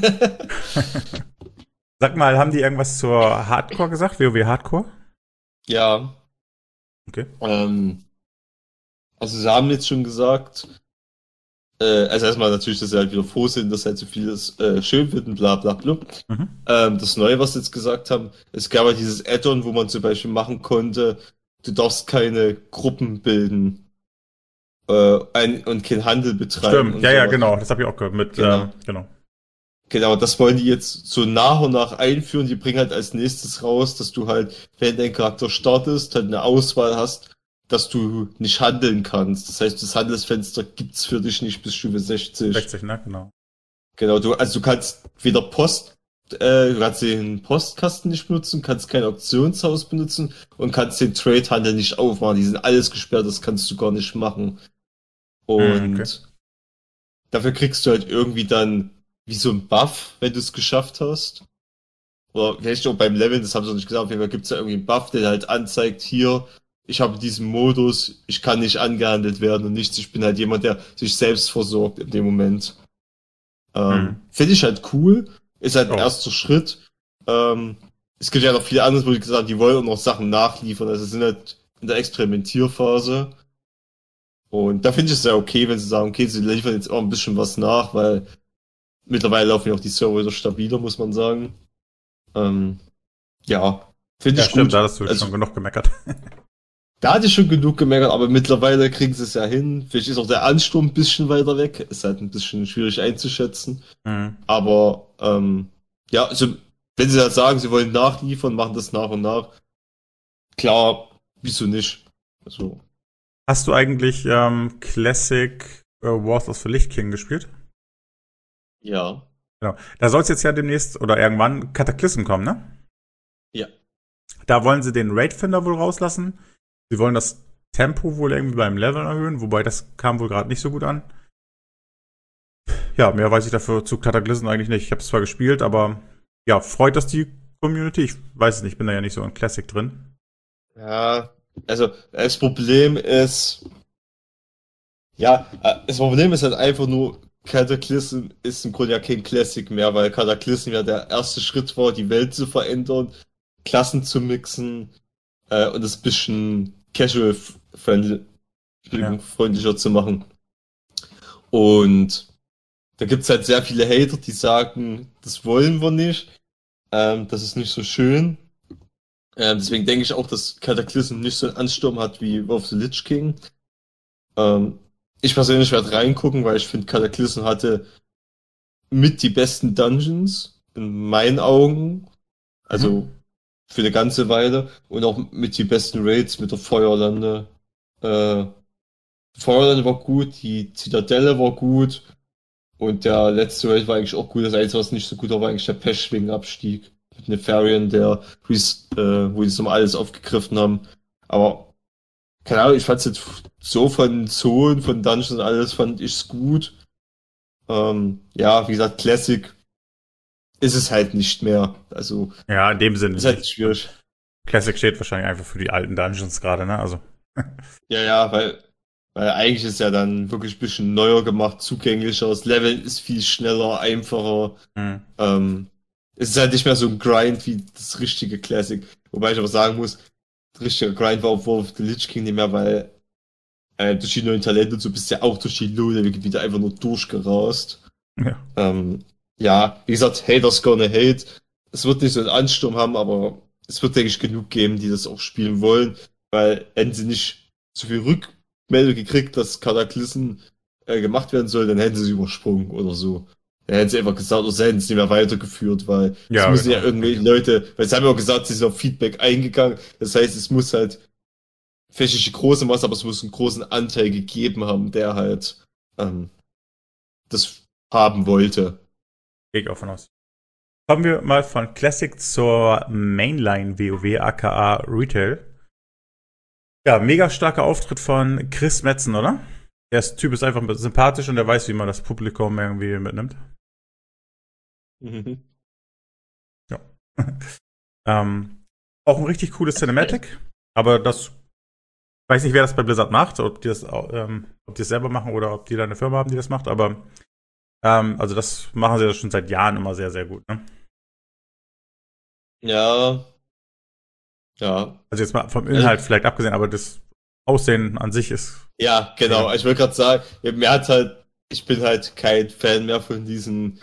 Sag mal, haben die irgendwas zur Hardcore gesagt? WoW Hardcore? Ja. Okay. Ähm, also sie haben jetzt schon gesagt, äh, also erstmal natürlich, dass sie halt wieder froh sind, dass halt so vieles äh, schön wird und bla bla bla. Mhm. Ähm, das Neue, was sie jetzt gesagt haben, es gab ja dieses Add-on, wo man zum Beispiel machen konnte, du darfst keine Gruppen bilden äh, ein, und keinen Handel betreiben. Stimmt, und ja, ja, sowas. genau. Das habe ich auch gehört mit, Genau. ähm, genau. Genau, das wollen die jetzt so nach und nach einführen. Die bringen halt als nächstes raus, dass du halt, wenn dein Charakter startest, halt eine Auswahl hast, dass du nicht handeln kannst. Das heißt, das Handelsfenster gibt's für dich nicht bis Stufe sechzig. sechzig, ne? Genau. Genau, du, also du kannst weder Post, äh, du kannst den Postkasten nicht benutzen, kannst kein Auktionshaus benutzen und kannst den Trade-Handel nicht aufmachen. Die sind alles gesperrt, das kannst du gar nicht machen. Und Okay. dafür kriegst du halt irgendwie dann wie so ein Buff, wenn du es geschafft hast. Oder vielleicht auch beim Leveln, das haben sie noch nicht gesagt, auf jeden Fall gibt es ja irgendwie einen Buff, der halt anzeigt, hier, ich habe diesen Modus, ich kann nicht angehandelt werden und nichts, ich bin halt jemand, der sich selbst versorgt in dem Moment. Ähm, Mhm. Finde ich halt cool, ist halt ein Oh. erster Schritt. Ähm, es gibt ja noch viele andere, wo ich gesagt habe, die wollen auch noch Sachen nachliefern, also sind halt in der Experimentierphase. Und da finde ich es ja okay, wenn sie sagen, okay, sie liefern jetzt auch ein bisschen was nach, weil mittlerweile laufen ja auch die Server wieder stabiler, muss man sagen. Ähm, ja, finde Ja, ich stimmt, gut. da hast du Also, schon genug gemeckert. da hatte ich schon genug gemeckert, aber mittlerweile kriegen sie es ja hin. Vielleicht ist auch der Ansturm ein bisschen weiter weg. Ist halt ein bisschen schwierig einzuschätzen. Mhm. Aber ähm, ja, also wenn sie halt sagen, sie wollen nachliefern, machen das nach und nach. Klar, wieso nicht? Also, Hast du eigentlich ähm, Classic äh, Wars of the Lich King gespielt? ja. Genau. Da soll es jetzt ja demnächst oder irgendwann Cataclysm kommen, ne? Ja. Da wollen sie den Raid-Finder wohl rauslassen. Sie wollen das Tempo wohl irgendwie beim Level erhöhen, wobei das kam wohl gerade nicht so gut an. Ja, mehr weiß ich dafür zu Cataclysm eigentlich nicht. Ich habe es zwar gespielt, aber ja, freut das die Community? Ich weiß es nicht, ich bin da ja nicht so in Classic drin. Ja, also das Problem ist, ja, äh, das Problem ist halt einfach nur, Cataclysm ist im Grunde ja kein Classic mehr, weil Cataclysm ja der erste Schritt war, die Welt zu verändern, Klassen zu mixen äh, und es ein bisschen casual-friendly, Ja. freundlicher zu machen. Und da gibt's halt sehr viele Hater, die sagen, das wollen wir nicht, ähm, das ist nicht so schön. Ähm, deswegen denke ich auch, dass Cataclysm nicht so einen Ansturm hat wie War of the Lich King. Ähm, ich persönlich werde reingucken, weil ich finde, Cataclysm hatte mit die besten Dungeons, in meinen Augen. Also für eine ganze Weile. Und auch mit die besten Raids mit der Feuerlande. Äh, Feuerlande war gut, die Zitadelle war gut. Und der letzte Raid war eigentlich auch gut. Das Einzige, was nicht so gut war, war eigentlich der Pechschwingen-Abstieg. Mit Nefarian, der, äh, wo die es nochmal alles aufgegriffen haben. Aber, keine Ahnung, ich fand's jetzt so von Zonen, von Dungeons und alles, fand ich's gut. Ähm, ja, wie gesagt, Classic ist es halt nicht mehr. Also, Ja, in dem Sinne. ist halt nicht. schwierig. Classic steht wahrscheinlich einfach für die alten Dungeons gerade, ne? Also. Ja, ja, weil Weil eigentlich ist ja dann wirklich ein bisschen neuer gemacht, zugänglicher. Das Leveln ist viel schneller, einfacher. Hm. Ähm, es ist halt nicht mehr so ein Grind wie das richtige Classic. Wobei ich aber sagen muss, der richtige Grind war auf War of the Lich King nicht mehr, weil äh, durch die neuen Talente, du bist ja auch durch die Low-Level-Gebiete einfach nur durchgerast. Ja. Ähm, ja, wie gesagt, Haters gonna hate. Es wird nicht so einen Ansturm haben, aber es wird, denke ich, genug geben, die das auch spielen wollen, weil hätten sie nicht so viel Rückmeldung gekriegt, dass Kataklysmen äh, gemacht werden soll, dann hätten sie es übersprungen oder so. Dann hätten sie einfach gesagt, oder sie hätten es nicht mehr weitergeführt, weil Ja, es müssen genau. ja irgendwelche Leute, weil sie haben ja auch gesagt, sie sind auf Feedback eingegangen, das heißt, es muss halt vielleicht nicht die große Masse, aber es muss einen großen Anteil gegeben haben, der halt ähm, das haben wollte. Gehe ich auch von aus. Kommen wir mal von Classic zur Mainline WoW, aka Retail. Ja, mega starker Auftritt von Chris Metzen, oder? Der ist- Typ ist einfach sympathisch und der weiß, wie man das Publikum irgendwie mitnimmt. Mhm. Ähm, auch ein richtig cooles Cinematic, aber das ich weiß nicht, wer das bei Blizzard macht, ob die das, au- ähm, ob die es selber machen oder ob die da eine Firma haben, die das macht, aber ähm, also das machen sie ja schon seit Jahren immer sehr, sehr gut. Ne? Ja, ja. Also jetzt mal vom Also, Inhalt vielleicht abgesehen, aber das Aussehen an sich ist. ja, genau. Ja. Ich wollte gerade sagen, ja, mir hat halt, ich bin halt kein Fan mehr von diesen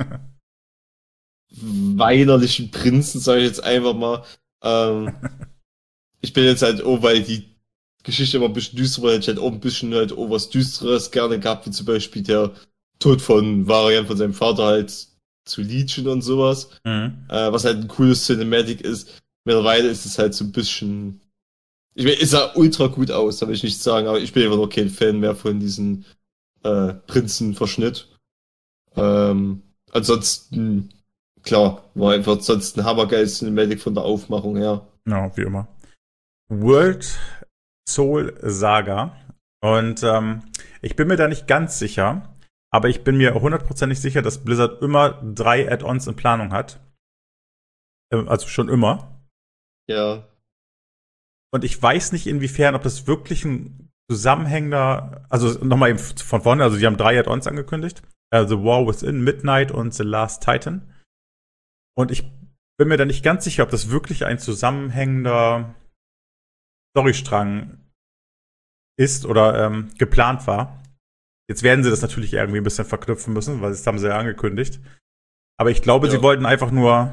weinerlichen Prinzen, sage ich jetzt einfach mal. Ähm, ich bin jetzt halt, oh, weil die Geschichte immer ein bisschen düster war, hätte ich halt auch ein bisschen halt oh, was Düsteres gerne gehabt, wie zum Beispiel der Tod von Varian von seinem Vater halt zu Legion und sowas. Mhm. Äh, was halt ein cooles Cinematic ist. Mittlerweile ist es halt so ein bisschen. Ich meine, es sah ultra gut aus, da will ich nicht sagen, aber ich bin einfach noch kein Fan mehr von diesem äh, Prinzenverschnitt. Ähm, ansonsten, klar, war einfach sonst ein hammergeiles Cinematic von der Aufmachung her. Ja, wie immer. World Soul Saga. Und ähm, ich bin mir da nicht ganz sicher, aber ich bin mir hundertprozentig sicher, dass Blizzard immer drei Add-ons in Planung hat. Ähm, also schon immer. Ja. Und ich weiß nicht, inwiefern, ob das wirklich ein zusammenhängender, also nochmal eben von vorne, also die haben drei Add-ons angekündigt. Äh, The War Within, Midnight und The Last Titan. Und ich bin mir da nicht ganz sicher, ob das wirklich ein zusammenhängender Storystrang ist oder ähm, geplant war. Jetzt werden sie das natürlich irgendwie ein bisschen verknüpfen müssen, weil das haben sie ja angekündigt. Aber ich glaube, Ja. sie wollten einfach nur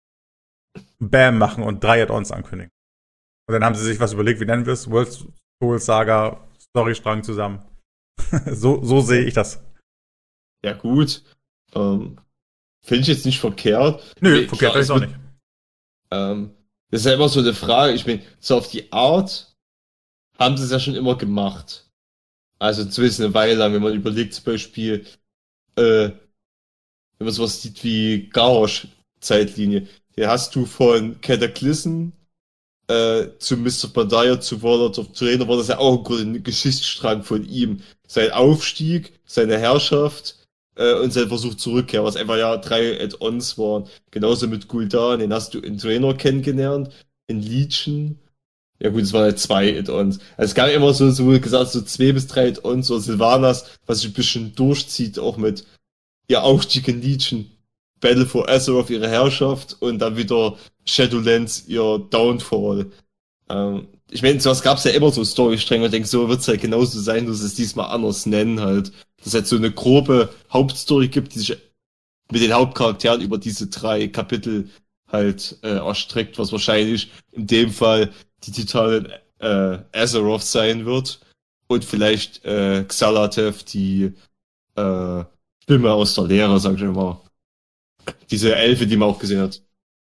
Bam machen und drei Add-ons ankündigen. Und dann haben sie sich was überlegt, wie nennen wir es? World Soul Saga, Storystrang zusammen. so, so sehe ich das. Ja, gut. Ähm, Finde ich jetzt nicht verkehrt. Nö, Nee, verkehrt klar, ist es auch wird- nicht. Ähm, das ist ja immer so eine Frage. Ich meine, so auf die Art haben sie es ja schon immer gemacht. Also zumindest eine Weile lang, wenn man überlegt, zum Beispiel, äh, wenn man sowas sieht wie Garrosh-Zeitlinie. Hier hast du von Cataclysm äh, zu Mister Pandaria zu Warlord of Trainer, war das ja auch im Grunde ein Geschichtsstrang von ihm. Sein Aufstieg, seine Herrschaft äh, und sein Versuch zurückkehr, was einfach ja drei Add-ons waren. Genauso mit Gul'dan, den hast du in Trainer kennengelernt, in Legion. Ja gut, es waren halt zwei Add-ons. Also es gab immer so, so gesagt, so zwei bis drei Add-ons, so Sylvanas, was sich ein bisschen durchzieht, auch mit ihr Aufstieg in Legion, Battle for Azeroth, ihre Herrschaft und dann wieder Shadowlands, ihr Downfall. Ähm, ich meine, sowas gab's ja immer so Storystränge und denk, so wird's halt genauso sein, dass es diesmal anders nennen halt. Dass es halt so eine grobe Hauptstory gibt, die sich mit den Hauptcharakteren über diese drei Kapitel halt äh, erstreckt, was wahrscheinlich in dem Fall die Titanin äh, Azeroth sein wird und vielleicht äh, Xalatev, die äh, Stimme aus der Lehre, sag ich immer. Diese Elfe, die man auch gesehen hat.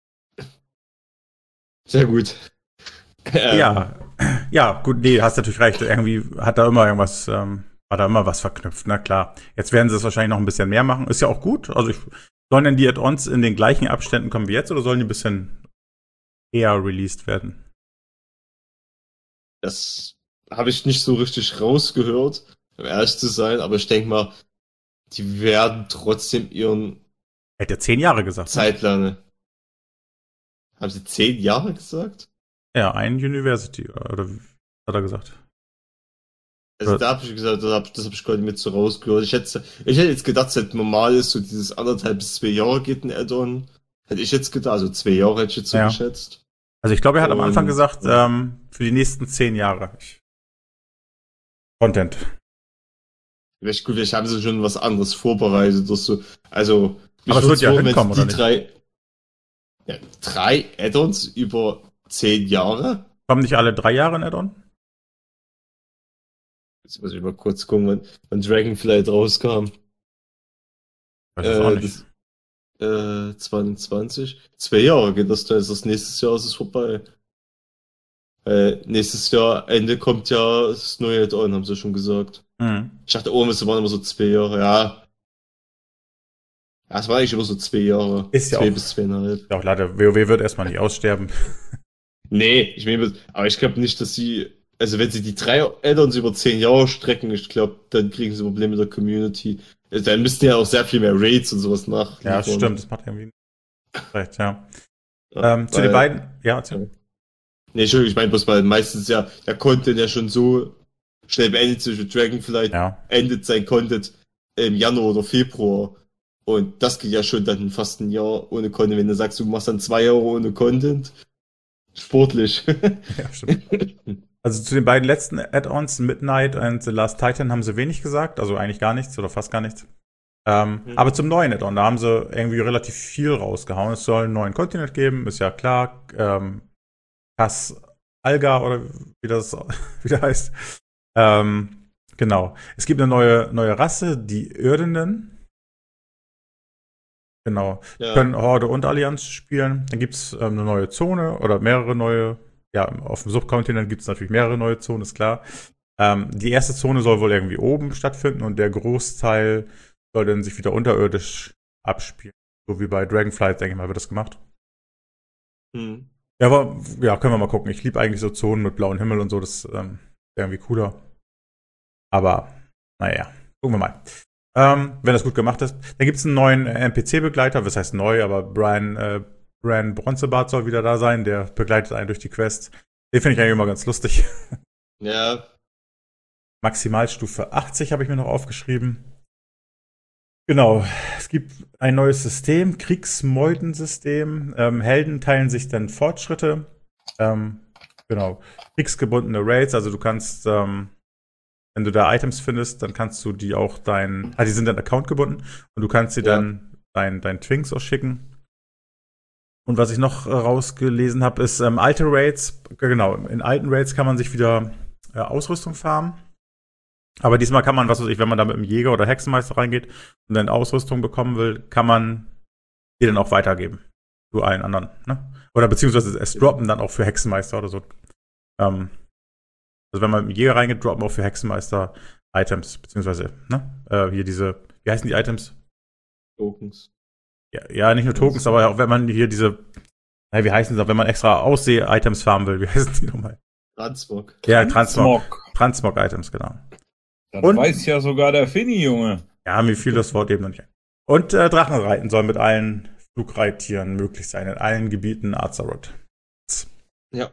Sehr gut. Ähm, Ja, ja, gut, nee, hast natürlich recht. Irgendwie hat da immer irgendwas, ähm, war da immer was verknüpft, na klar. Jetzt werden sie es wahrscheinlich noch ein bisschen mehr machen. Ist ja auch gut. Also ich, sollen denn die Add-ons in den gleichen Abständen kommen wie jetzt oder sollen die ein bisschen eher released werden? Das habe ich nicht so richtig rausgehört, um ehrlich zu sein, aber ich denke mal, die werden trotzdem ihren Er hat ja zehn Jahre gesagt. Ne? Zeitplan. Haben sie zehn Jahre gesagt? Ja, ein University, oder wie hat er gesagt? Also da habe ich gesagt, das habe das hab ich gerade mit so rausgehört. Ich hätte, ich hätte jetzt gedacht, seit normal ist, so dieses anderthalb bis zwei Jahre geht ein Add-on. Hätte ich jetzt gedacht, also zwei Jahre hätte ich jetzt so Ja. geschätzt. Also ich glaube, er hat am Anfang Und- gesagt, ähm, für die nächsten zehn Jahre. Content. Vielleicht, gut, vielleicht haben sie schon was anderes vorbereitet oder so. Also, mich Aber es wird würd's ja wundern, wenn hinkommen, die oder nicht? drei, ja, drei Add-ons über zehn Jahre? Kommen nicht alle drei Jahre ein Add-on? Jetzt muss ich mal kurz gucken, wann, wann Dragonflight rauskam. Weiß ich auch Äh, nicht. das, äh, zwanzig zwanzig. Zwei Jahre geht das, da ist das nächstes Jahr ist es vorbei. Äh, nächstes Jahr, Ende kommt ja das neue Add-on, haben sie schon gesagt. Mhm. Ich dachte, oben ist immer immer so zwei Jahre, ja. Ja, es war eigentlich immer so zwei Jahre. Ist ja zwei auch- bis zweieinhalb. Ja, auch leider, WoW wird erstmal nicht aussterben. Nee, ich meine, aber ich glaube nicht, dass sie, also wenn sie die drei Add-ons über zehn Jahre strecken, ich glaube, dann kriegen sie Probleme mit der Community. Also dann müssten ja auch sehr viel mehr Raids und sowas nach. Ja, stimmt, das macht irgendwie recht, ja. Ja, ähm, zu weil- den beiden, ja, erzähl. Nee, Entschuldigung, ich meine bloß, weil meistens ja der Content ja schon so schnell beendet ist. Mit Dragonflight Ja. endet sein Content im Januar oder Februar. Und das geht ja schon dann fast ein Jahr ohne Content. Wenn du sagst, du machst dann zwei Jahre ohne Content, sportlich. Ja, stimmt. Also zu den beiden letzten Add-ons, Midnight und The Last Titan, haben sie wenig gesagt, also eigentlich gar nichts oder fast gar nichts. Ähm, Mhm. Aber zum neuen Add-on, da haben sie irgendwie relativ viel rausgehauen. Es soll einen neuen Kontinent geben, ist ja klar. Ähm, Kas Alga oder wie das wieder heißt. Ähm, genau. Es gibt eine neue, neue Rasse, die Irdenen. Genau. Ja. Können Horde und Allianz spielen. Dann gibt es ähm, eine neue Zone oder mehrere neue. Ja, auf dem Subkontinent gibt es natürlich mehrere neue Zonen, ist klar. Ähm, die erste Zone soll wohl irgendwie oben stattfinden und der Großteil soll dann sich wieder unterirdisch abspielen. So wie bei Dragonflight, denke ich mal, wird das gemacht. Hm. Ja, aber ja, können wir mal gucken. Ich liebe eigentlich so Zonen mit blauem Himmel und so, das ähm, ist irgendwie cooler. Aber, naja, gucken wir mal. Ähm, wenn das gut gemacht ist. Dann gibt es einen neuen äh, N P C-Begleiter, was heißt neu, aber Brian, äh, Brian Bronzebart soll wieder da sein, der begleitet einen durch die Quest. Den finde ich eigentlich immer ganz lustig. Ja, Maximalstufe achtzig habe ich mir noch aufgeschrieben. Genau, es gibt ein neues System, Kriegsmeutensystem. Ähm, Helden teilen sich dann Fortschritte. Ähm, genau, kriegsgebundene Raids, also du kannst, ähm, wenn du da Items findest, dann kannst du die auch dein, ah, die sind dann Account gebunden und du kannst sie Ja. dann dein, dein Twinks auch schicken. Und was ich noch äh, rausgelesen habe, ist ähm, alte Raids, genau, in alten Raids kann man sich wieder äh, Ausrüstung farmen. Aber diesmal kann man, was weiß ich, wenn man da mit einem Jäger oder Hexenmeister reingeht und dann Ausrüstung bekommen will, kann man die dann auch weitergeben zu allen anderen. Ne? Oder beziehungsweise es droppen dann auch für Hexenmeister oder so. Ähm, also wenn man mit dem Jäger reingeht, droppen auch für Hexenmeister Items, beziehungsweise ne? äh, hier diese, wie heißen die Items? Tokens. Ja, ja, nicht nur Tokens, aber auch wenn man hier diese, na, wie heißen sie, wenn man extra Ausseh-Items farmen will, wie heißen die nochmal? Transmog. Ja, Transmog. Smog. Transmog-Items, genau. Das Und- weiß ja sogar der Finny, Junge. Ja, mir fiel das Wort eben noch nicht ein. Und äh, Drachenreiten soll mit allen Flugreittieren möglich sein, in allen Gebieten Azeroth. Ja.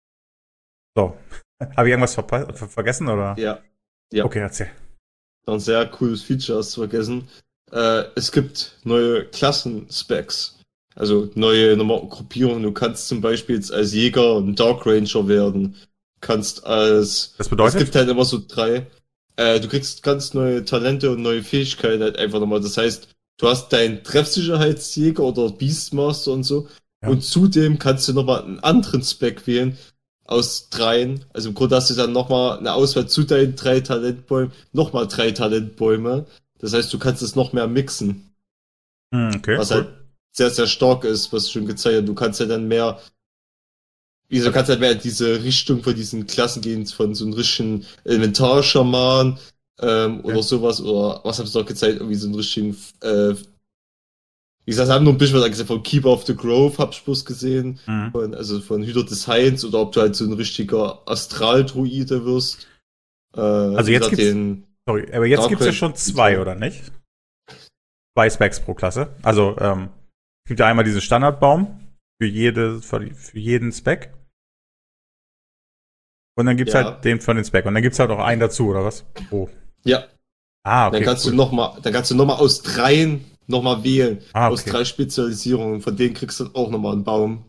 So. Habe ich irgendwas verpa- ver vergessen, oder? Ja. Ja. Okay, erzähl. Noch ein sehr cooles Feature hast du vergessen. Äh, es gibt neue Klassen-Specs. Also neue normale Gruppierungen. Du kannst zum Beispiel jetzt als Jäger ein Dark Ranger werden. Kannst als... Das bedeutet? Es gibt halt immer so drei. Äh, du kriegst ganz neue Talente und neue Fähigkeiten halt einfach nochmal. Das heißt, du hast deinen Treffsicherheitsjäger oder Beastmaster und so. Ja. Und zudem kannst du nochmal einen anderen Spec wählen aus dreien. Also im Grunde hast du dann nochmal eine Auswahl zu deinen drei Talentbäumen, nochmal drei Talentbäume. Das heißt, du kannst es noch mehr mixen. Hm, okay. Was cool. halt sehr, sehr stark ist, was schon gezeigt hat. Du kannst ja dann mehr, wieso kannst halt mehr in diese Richtung von diesen Klassen gehen, von so einem richtigen Elementarschaman, ähm, Okay. oder sowas, oder was haben sie doch gezeigt, irgendwie so einen richtigen, äh, wie gesagt, sie haben nur ein bisschen was gesagt von Keeper of the Grove, hab ich bloß gesehen, Mhm. von, also von Hüter des Hains, oder ob du halt so ein richtiger Astral-Druide wirst. Äh, also jetzt gibt's- den, Sorry, aber jetzt Dark gibt es ja Ranger- schon zwei, oder nicht? Zwei Specs pro Klasse. Also, ähm, es gibt ja einmal diesen Standardbaum für, jede, für, die- für jeden Spec. Und dann gibt's Ja. halt den von den Spec. Und dann gibt's halt auch einen dazu, oder was? Oh. Ja, Ah, okay. dann kannst cool. du noch mal, dann kannst du noch mal aus dreien noch mal wählen. Ah, Aus okay. drei Spezialisierungen. Von denen kriegst du auch noch mal einen Baum.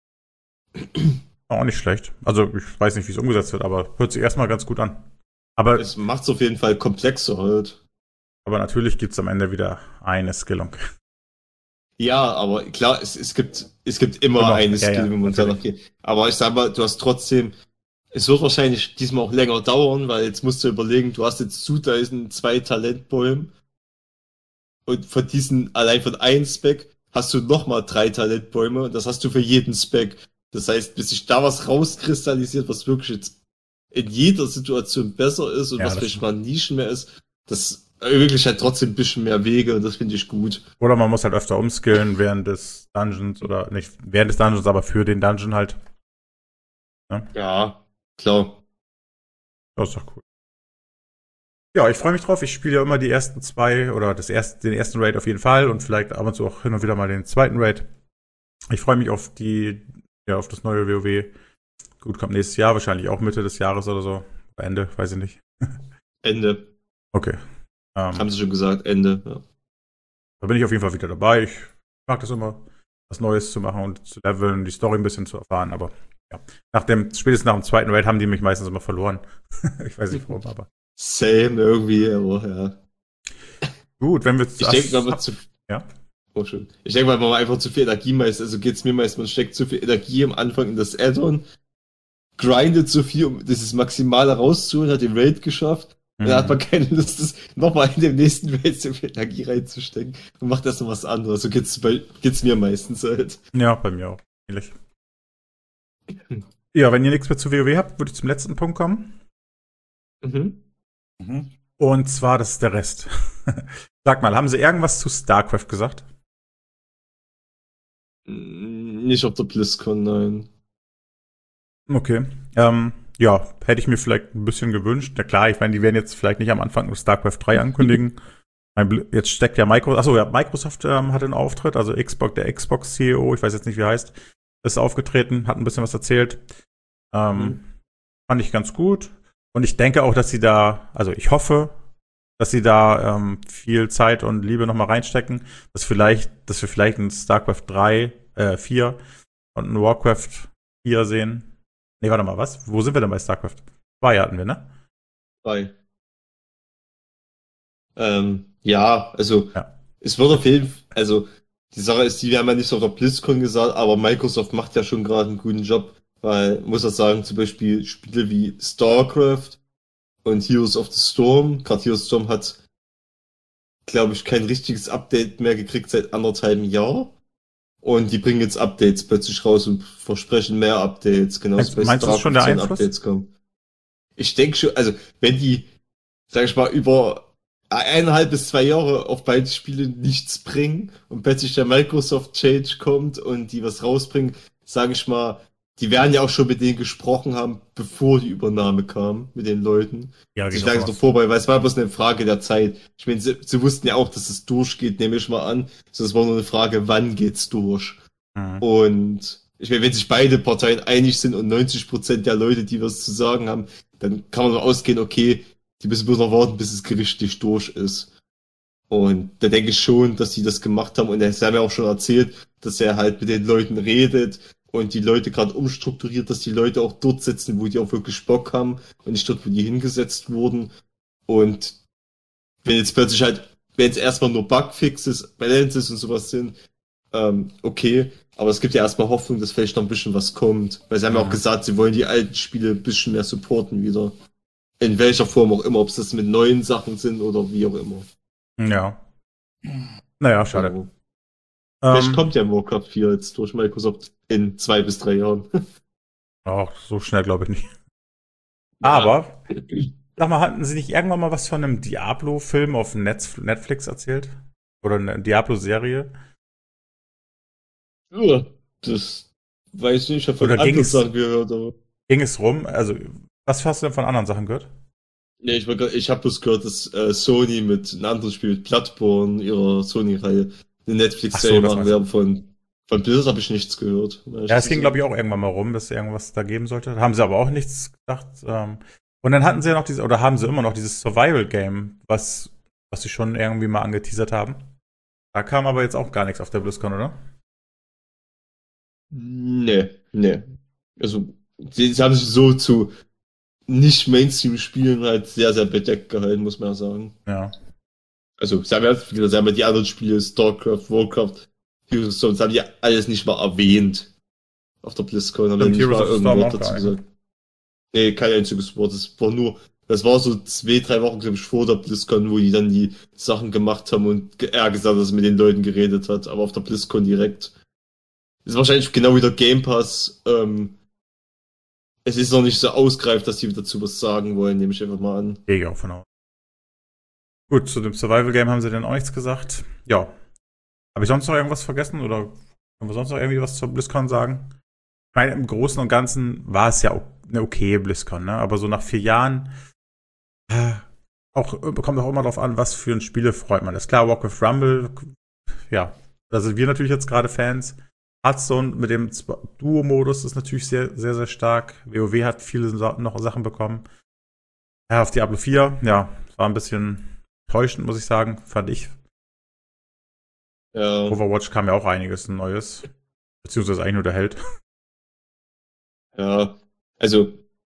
Auch nicht schlecht. Also, ich weiß nicht, wie es umgesetzt wird, aber hört sich erstmal ganz gut an. Aber, Es macht's auf jeden Fall komplexer halt. aber natürlich gibt's am Ende wieder eine Skillung. Ja, aber klar, es, es gibt, es gibt immer Immer, eine ja, Skill, ja, wenn man danach geht. Aber ich sag mal, du hast trotzdem, es wird wahrscheinlich diesmal auch länger dauern, weil jetzt musst du überlegen, du hast jetzt zu diesen zwei Talentbäumen und von diesen, allein von einem Spec, hast du nochmal drei Talentbäume und das hast du für jeden Spec. Das heißt, bis sich da was rauskristallisiert, was wirklich jetzt in jeder Situation besser ist und Ja, was das vielleicht stimmt. mal ein Nischen mehr ist, das ermöglicht halt trotzdem ein bisschen mehr Wege und das finde ich gut. Oder man muss halt öfter umskillen während des Dungeons oder nicht während des Dungeons, aber für den Dungeon halt. Ja, klar. Das ist doch cool. Ja, ich freue mich drauf. Ich spiele ja immer die ersten zwei oder das erste, den ersten Raid auf jeden Fall und vielleicht ab und zu auch hin und wieder mal den zweiten Raid. Ich freue mich auf die, ja, auf das neue WoW. Gut, kommt nächstes Jahr, wahrscheinlich auch Mitte des Jahres oder so. Ende, weiß ich nicht. Ende. Okay. Ähm, Haben sie schon gesagt, Ende. Ja. Da bin ich auf jeden Fall wieder dabei. Ich mag das immer, was Neues zu machen und zu leveln, die Story ein bisschen zu erfahren, aber ja. Nach dem, spätestens nach dem zweiten Raid haben die mich meistens immer verloren. Ich weiß nicht warum, aber. Same irgendwie, aber ja. Gut, wenn wir Ich denke, wenn man zu. Ja. Oh, schön. Ich denke, weil man einfach zu viel Energie meist, also geht's mir meist, man steckt zu viel Energie am Anfang in das Add-on, grindet so viel, um dieses Maximale rauszuholen, hat den Raid geschafft. Mhm. Dann hat man keine Lust, das nochmal in dem nächsten Raid so viel Energie reinzustecken und macht erst noch was anderes. So geht's, bei, geht's mir meistens halt. Ja, bei mir auch. Ähnlich. Ja, wenn ihr nichts mehr zu WoW habt, würde ich zum letzten Punkt kommen. Mhm. Mhm. Und zwar, das ist der Rest. Sag mal, haben sie irgendwas zu StarCraft gesagt? Nicht auf der BlizzCon, nein. Okay. Ähm, ja, hätte ich mir vielleicht ein bisschen gewünscht. Na klar, ich meine, die werden jetzt vielleicht nicht am Anfang StarCraft drei ankündigen. Mein Bl- Jetzt steckt ja Microsoft, achso, ja, Microsoft ähm, hat einen Auftritt, also Xbox, der Xbox-C E O, ich weiß jetzt nicht, wie er heißt, ist aufgetreten, hat ein bisschen was erzählt. Ähm, Mhm. Fand ich ganz gut. Und ich denke auch, dass sie da, also ich hoffe, dass sie da ähm, viel Zeit und Liebe nochmal reinstecken, dass vielleicht, dass wir vielleicht ein StarCraft drei, äh, vier und ein Warcraft vier sehen. Nee, warte mal, was? Wo sind wir denn bei StarCraft? zwei hatten wir, ne? Bei. Ähm, ja, also Ja. es wird auf jeden Fall, also die Sache ist, die haben ja nicht so auf der BlizzCon gesagt, aber Microsoft macht ja schon gerade einen guten Job, weil, muss ich sagen, zum Beispiel Spiele wie StarCraft und Heroes of the Storm, gerade Heroes of the Storm hat, glaube ich, kein richtiges Update mehr gekriegt seit anderthalb Jahr. Und die bringen jetzt Updates plötzlich raus und versprechen mehr Updates, genauso Meinst- bei meinst du, das ist schon der zehn Einfluss? Updates kommen. Ich denke schon, also wenn die, sag ich mal, über eineinhalb bis zwei Jahre auf beide Spiele nichts bringen und plötzlich der Microsoft Change kommt und die was rausbringen, sage ich mal, die werden ja auch schon mit denen gesprochen haben, bevor die Übernahme kam, mit den Leuten. Ja, Ich geht lag davon so aus. vorbei, weil es war bloß eine Frage der Zeit. Ich meine, sie, sie wussten ja auch, dass es durchgeht, nehme ich mal an. So, es war nur eine Frage, wann geht's durch? Mhm. Und ich meine, wenn sich beide Parteien einig sind und neunzig Prozent der Leute, die was zu sagen haben, dann kann man davon ausgehen, okay, die müssen bloß noch warten, bis es gerichtlich durch ist. Und da denke ich schon, dass sie das gemacht haben. Und sie haben ja auch schon erzählt, dass er halt mit den Leuten redet und die Leute gerade umstrukturiert, dass die Leute auch dort sitzen, wo die auch wirklich Bock haben und nicht dort, wo die hingesetzt wurden. Und wenn jetzt plötzlich halt, wenn jetzt erstmal nur Bugfixes, Balances und sowas sind, ähm, okay, aber es gibt ja erstmal Hoffnung, dass vielleicht noch ein bisschen was kommt. Weil sie haben ja auch Mhm. gesagt, sie wollen die alten Spiele ein bisschen mehr supporten wieder. In welcher Form auch immer, ob es das mit neuen Sachen sind oder wie auch immer. Ja. Naja, schade. Also, vielleicht Ähm, kommt ja Warcraft vier jetzt durch Microsoft in zwei bis drei Jahren. auch so schnell glaube ich nicht. Aber, sag mal, hatten Sie nicht irgendwann mal was von einem Diablo-Film auf Netz, Netflix erzählt? Oder eine Diablo-Serie? Ja, das weiß ich nicht, ich habe von Oder ging anderen es- Sachen gehört, aber. Ging es rum? Also, was hast du denn von anderen Sachen gehört? Nee, ich, wollt grad- ich habe bloß gehört, dass äh, Sony mit einem anderen Spiel mit Bloodborne ihrer Sony-Reihe eine Ach so, Netflix-Serie das machen meinst du. werden von Von Blizzard habe ich nichts gehört. Ja, es ging, glaube ich, auch irgendwann mal rum, dass es irgendwas da geben sollte. Da haben sie aber auch nichts gedacht. Ähm, und dann hatten sie ja noch diese, oder haben sie immer noch dieses Survival-Game, was, was sie schon irgendwie mal angeteasert haben. Da kam aber jetzt auch gar nichts auf der BlizzCon, oder? Nee, nee. Also, sie, sie haben sich so zu nicht-Mainstream-Spielen halt sehr, sehr bedeckt gehalten, muss man ja sagen. Ja. Also, sie haben ja, wie gesagt, sie haben ja die anderen Spiele, StarCraft, Warcraft, Heroes of Stone, das haben die ja alles nicht mal erwähnt. Auf der BlizzCon haben die nicht mal irgendein Wort dazu gesagt. Nee, kein einziges Wort. Das war nur, das war so zwei, drei Wochen, glaube ich, vor der BlizzCon, wo die dann die Sachen gemacht haben und er gesagt hat, dass er mit den Leuten geredet hat, aber auf der BlizzCon direkt. Das ist wahrscheinlich genau wie der Game Pass. Ähm, es ist noch nicht so ausgereift, dass die dazu was sagen wollen, nehme ich einfach mal an. Gehe ich auch von aus. Gut, zu dem Survival-Game haben sie dann auch nichts gesagt. Ja. Habe ich sonst noch irgendwas vergessen oder können wir sonst noch irgendwie was zur BlizzCon sagen? Ich meine, im Großen und Ganzen war es ja eine okay BlizzCon, ne? Aber so nach vier Jahren äh, auch, kommt auch immer darauf an, was für ein Spielefreund man ist. Klar, Walk with Rumble, ja, da sind wir natürlich jetzt gerade Fans. Hearthstone mit dem Duo-Modus ist natürlich sehr, sehr, sehr stark. WoW hat viele noch Sachen bekommen. Ja, auf Diablo vier, ja, war ein bisschen täuschend, muss ich sagen, fand ich. Ja. Overwatch kam ja auch einiges Neues. Beziehungsweise eigentlich nur der Held. Ja, also.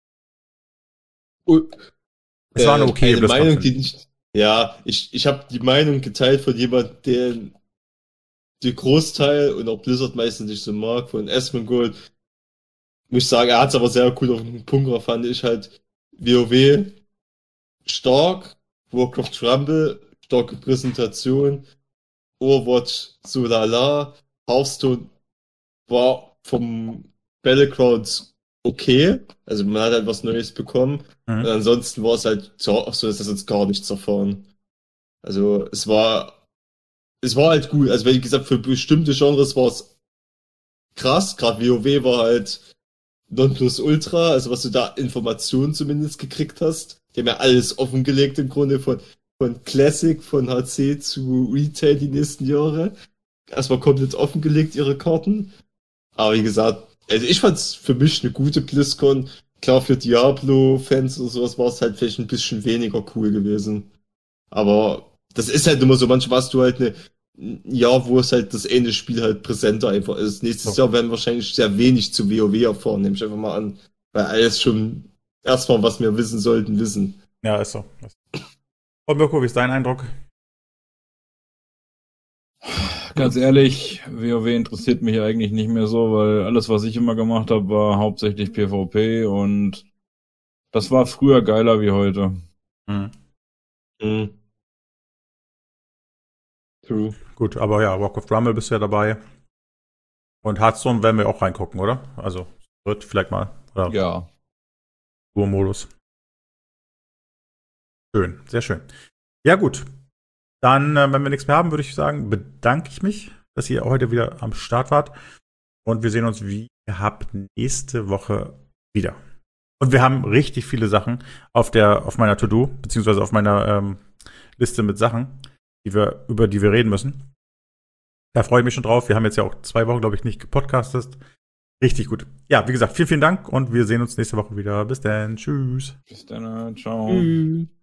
Uh, es war eine okay eine Meinung, die nicht. Ja, ich, ich habe die Meinung geteilt von jemandem, der den Großteil und auch Blizzard meistens nicht so mag, von Asmongold. Muss ich sagen, er hat es aber sehr cool auf den Punkt gebracht, fand ich halt. WoW stark, Warcraft Rumble, starke Präsentation, Overwatch so lala, Hearthstone war vom Battlegrounds okay, also man hat halt was Neues bekommen, mhm. Und ansonsten war es halt so, dass das jetzt gar nichts erfahren. Also es war es war halt gut, also wie gesagt, für bestimmte Genres war es krass, gerade WoW war halt Nonplusultra, also was du da Informationen zumindest gekriegt hast. Die haben ja alles offengelegt im Grunde von, von Classic, von H C zu Retail die nächsten Jahre. Erstmal komplett offengelegt ihre Karten. Aber wie gesagt, also ich fand's für mich eine gute BlizzCon. Klar, für Diablo-Fans oder sowas war es halt vielleicht ein bisschen weniger cool gewesen. Aber das ist halt immer so, manchmal hast du halt eine, ein Jahr, wo es halt das eine Spiel halt präsenter einfach ist. Nächstes okay. Jahr werden wir wahrscheinlich sehr wenig zu WoW erfahren, nehme ich einfach mal an. Weil alles schon erstmal, was wir wissen sollten, wissen. Ja, ist so. Und Mirko, wie ist dein Eindruck? Ganz ehrlich, WoW interessiert mich eigentlich nicht mehr so, weil alles, was ich immer gemacht habe, war hauptsächlich PvP und das war früher geiler wie heute. Mhm. Mhm. True. Gut, aber ja, Walk of Rumble bist du ja dabei. Und Hearthstone werden wir auch reingucken, oder? Also, wird vielleicht mal. Oder ja. Duo-Modus. Schön, sehr schön. Ja, gut. Dann, äh, wenn wir nichts mehr haben, würde ich sagen, bedanke ich mich, dass ihr heute wieder am Start wart. Und wir sehen uns wie gehabt nächste Woche wieder. Und wir haben richtig viele Sachen auf der, auf meiner To-Do, beziehungsweise auf meiner ähm, Liste mit Sachen, die wir, über die wir reden müssen. Da freue ich mich schon drauf. Wir haben jetzt ja auch zwei Wochen, glaube ich, nicht gepodcastet. Richtig gut. Ja, wie gesagt, vielen, vielen Dank und wir sehen uns nächste Woche wieder. Bis dann. Tschüss. Bis dann. Ciao. Mhm.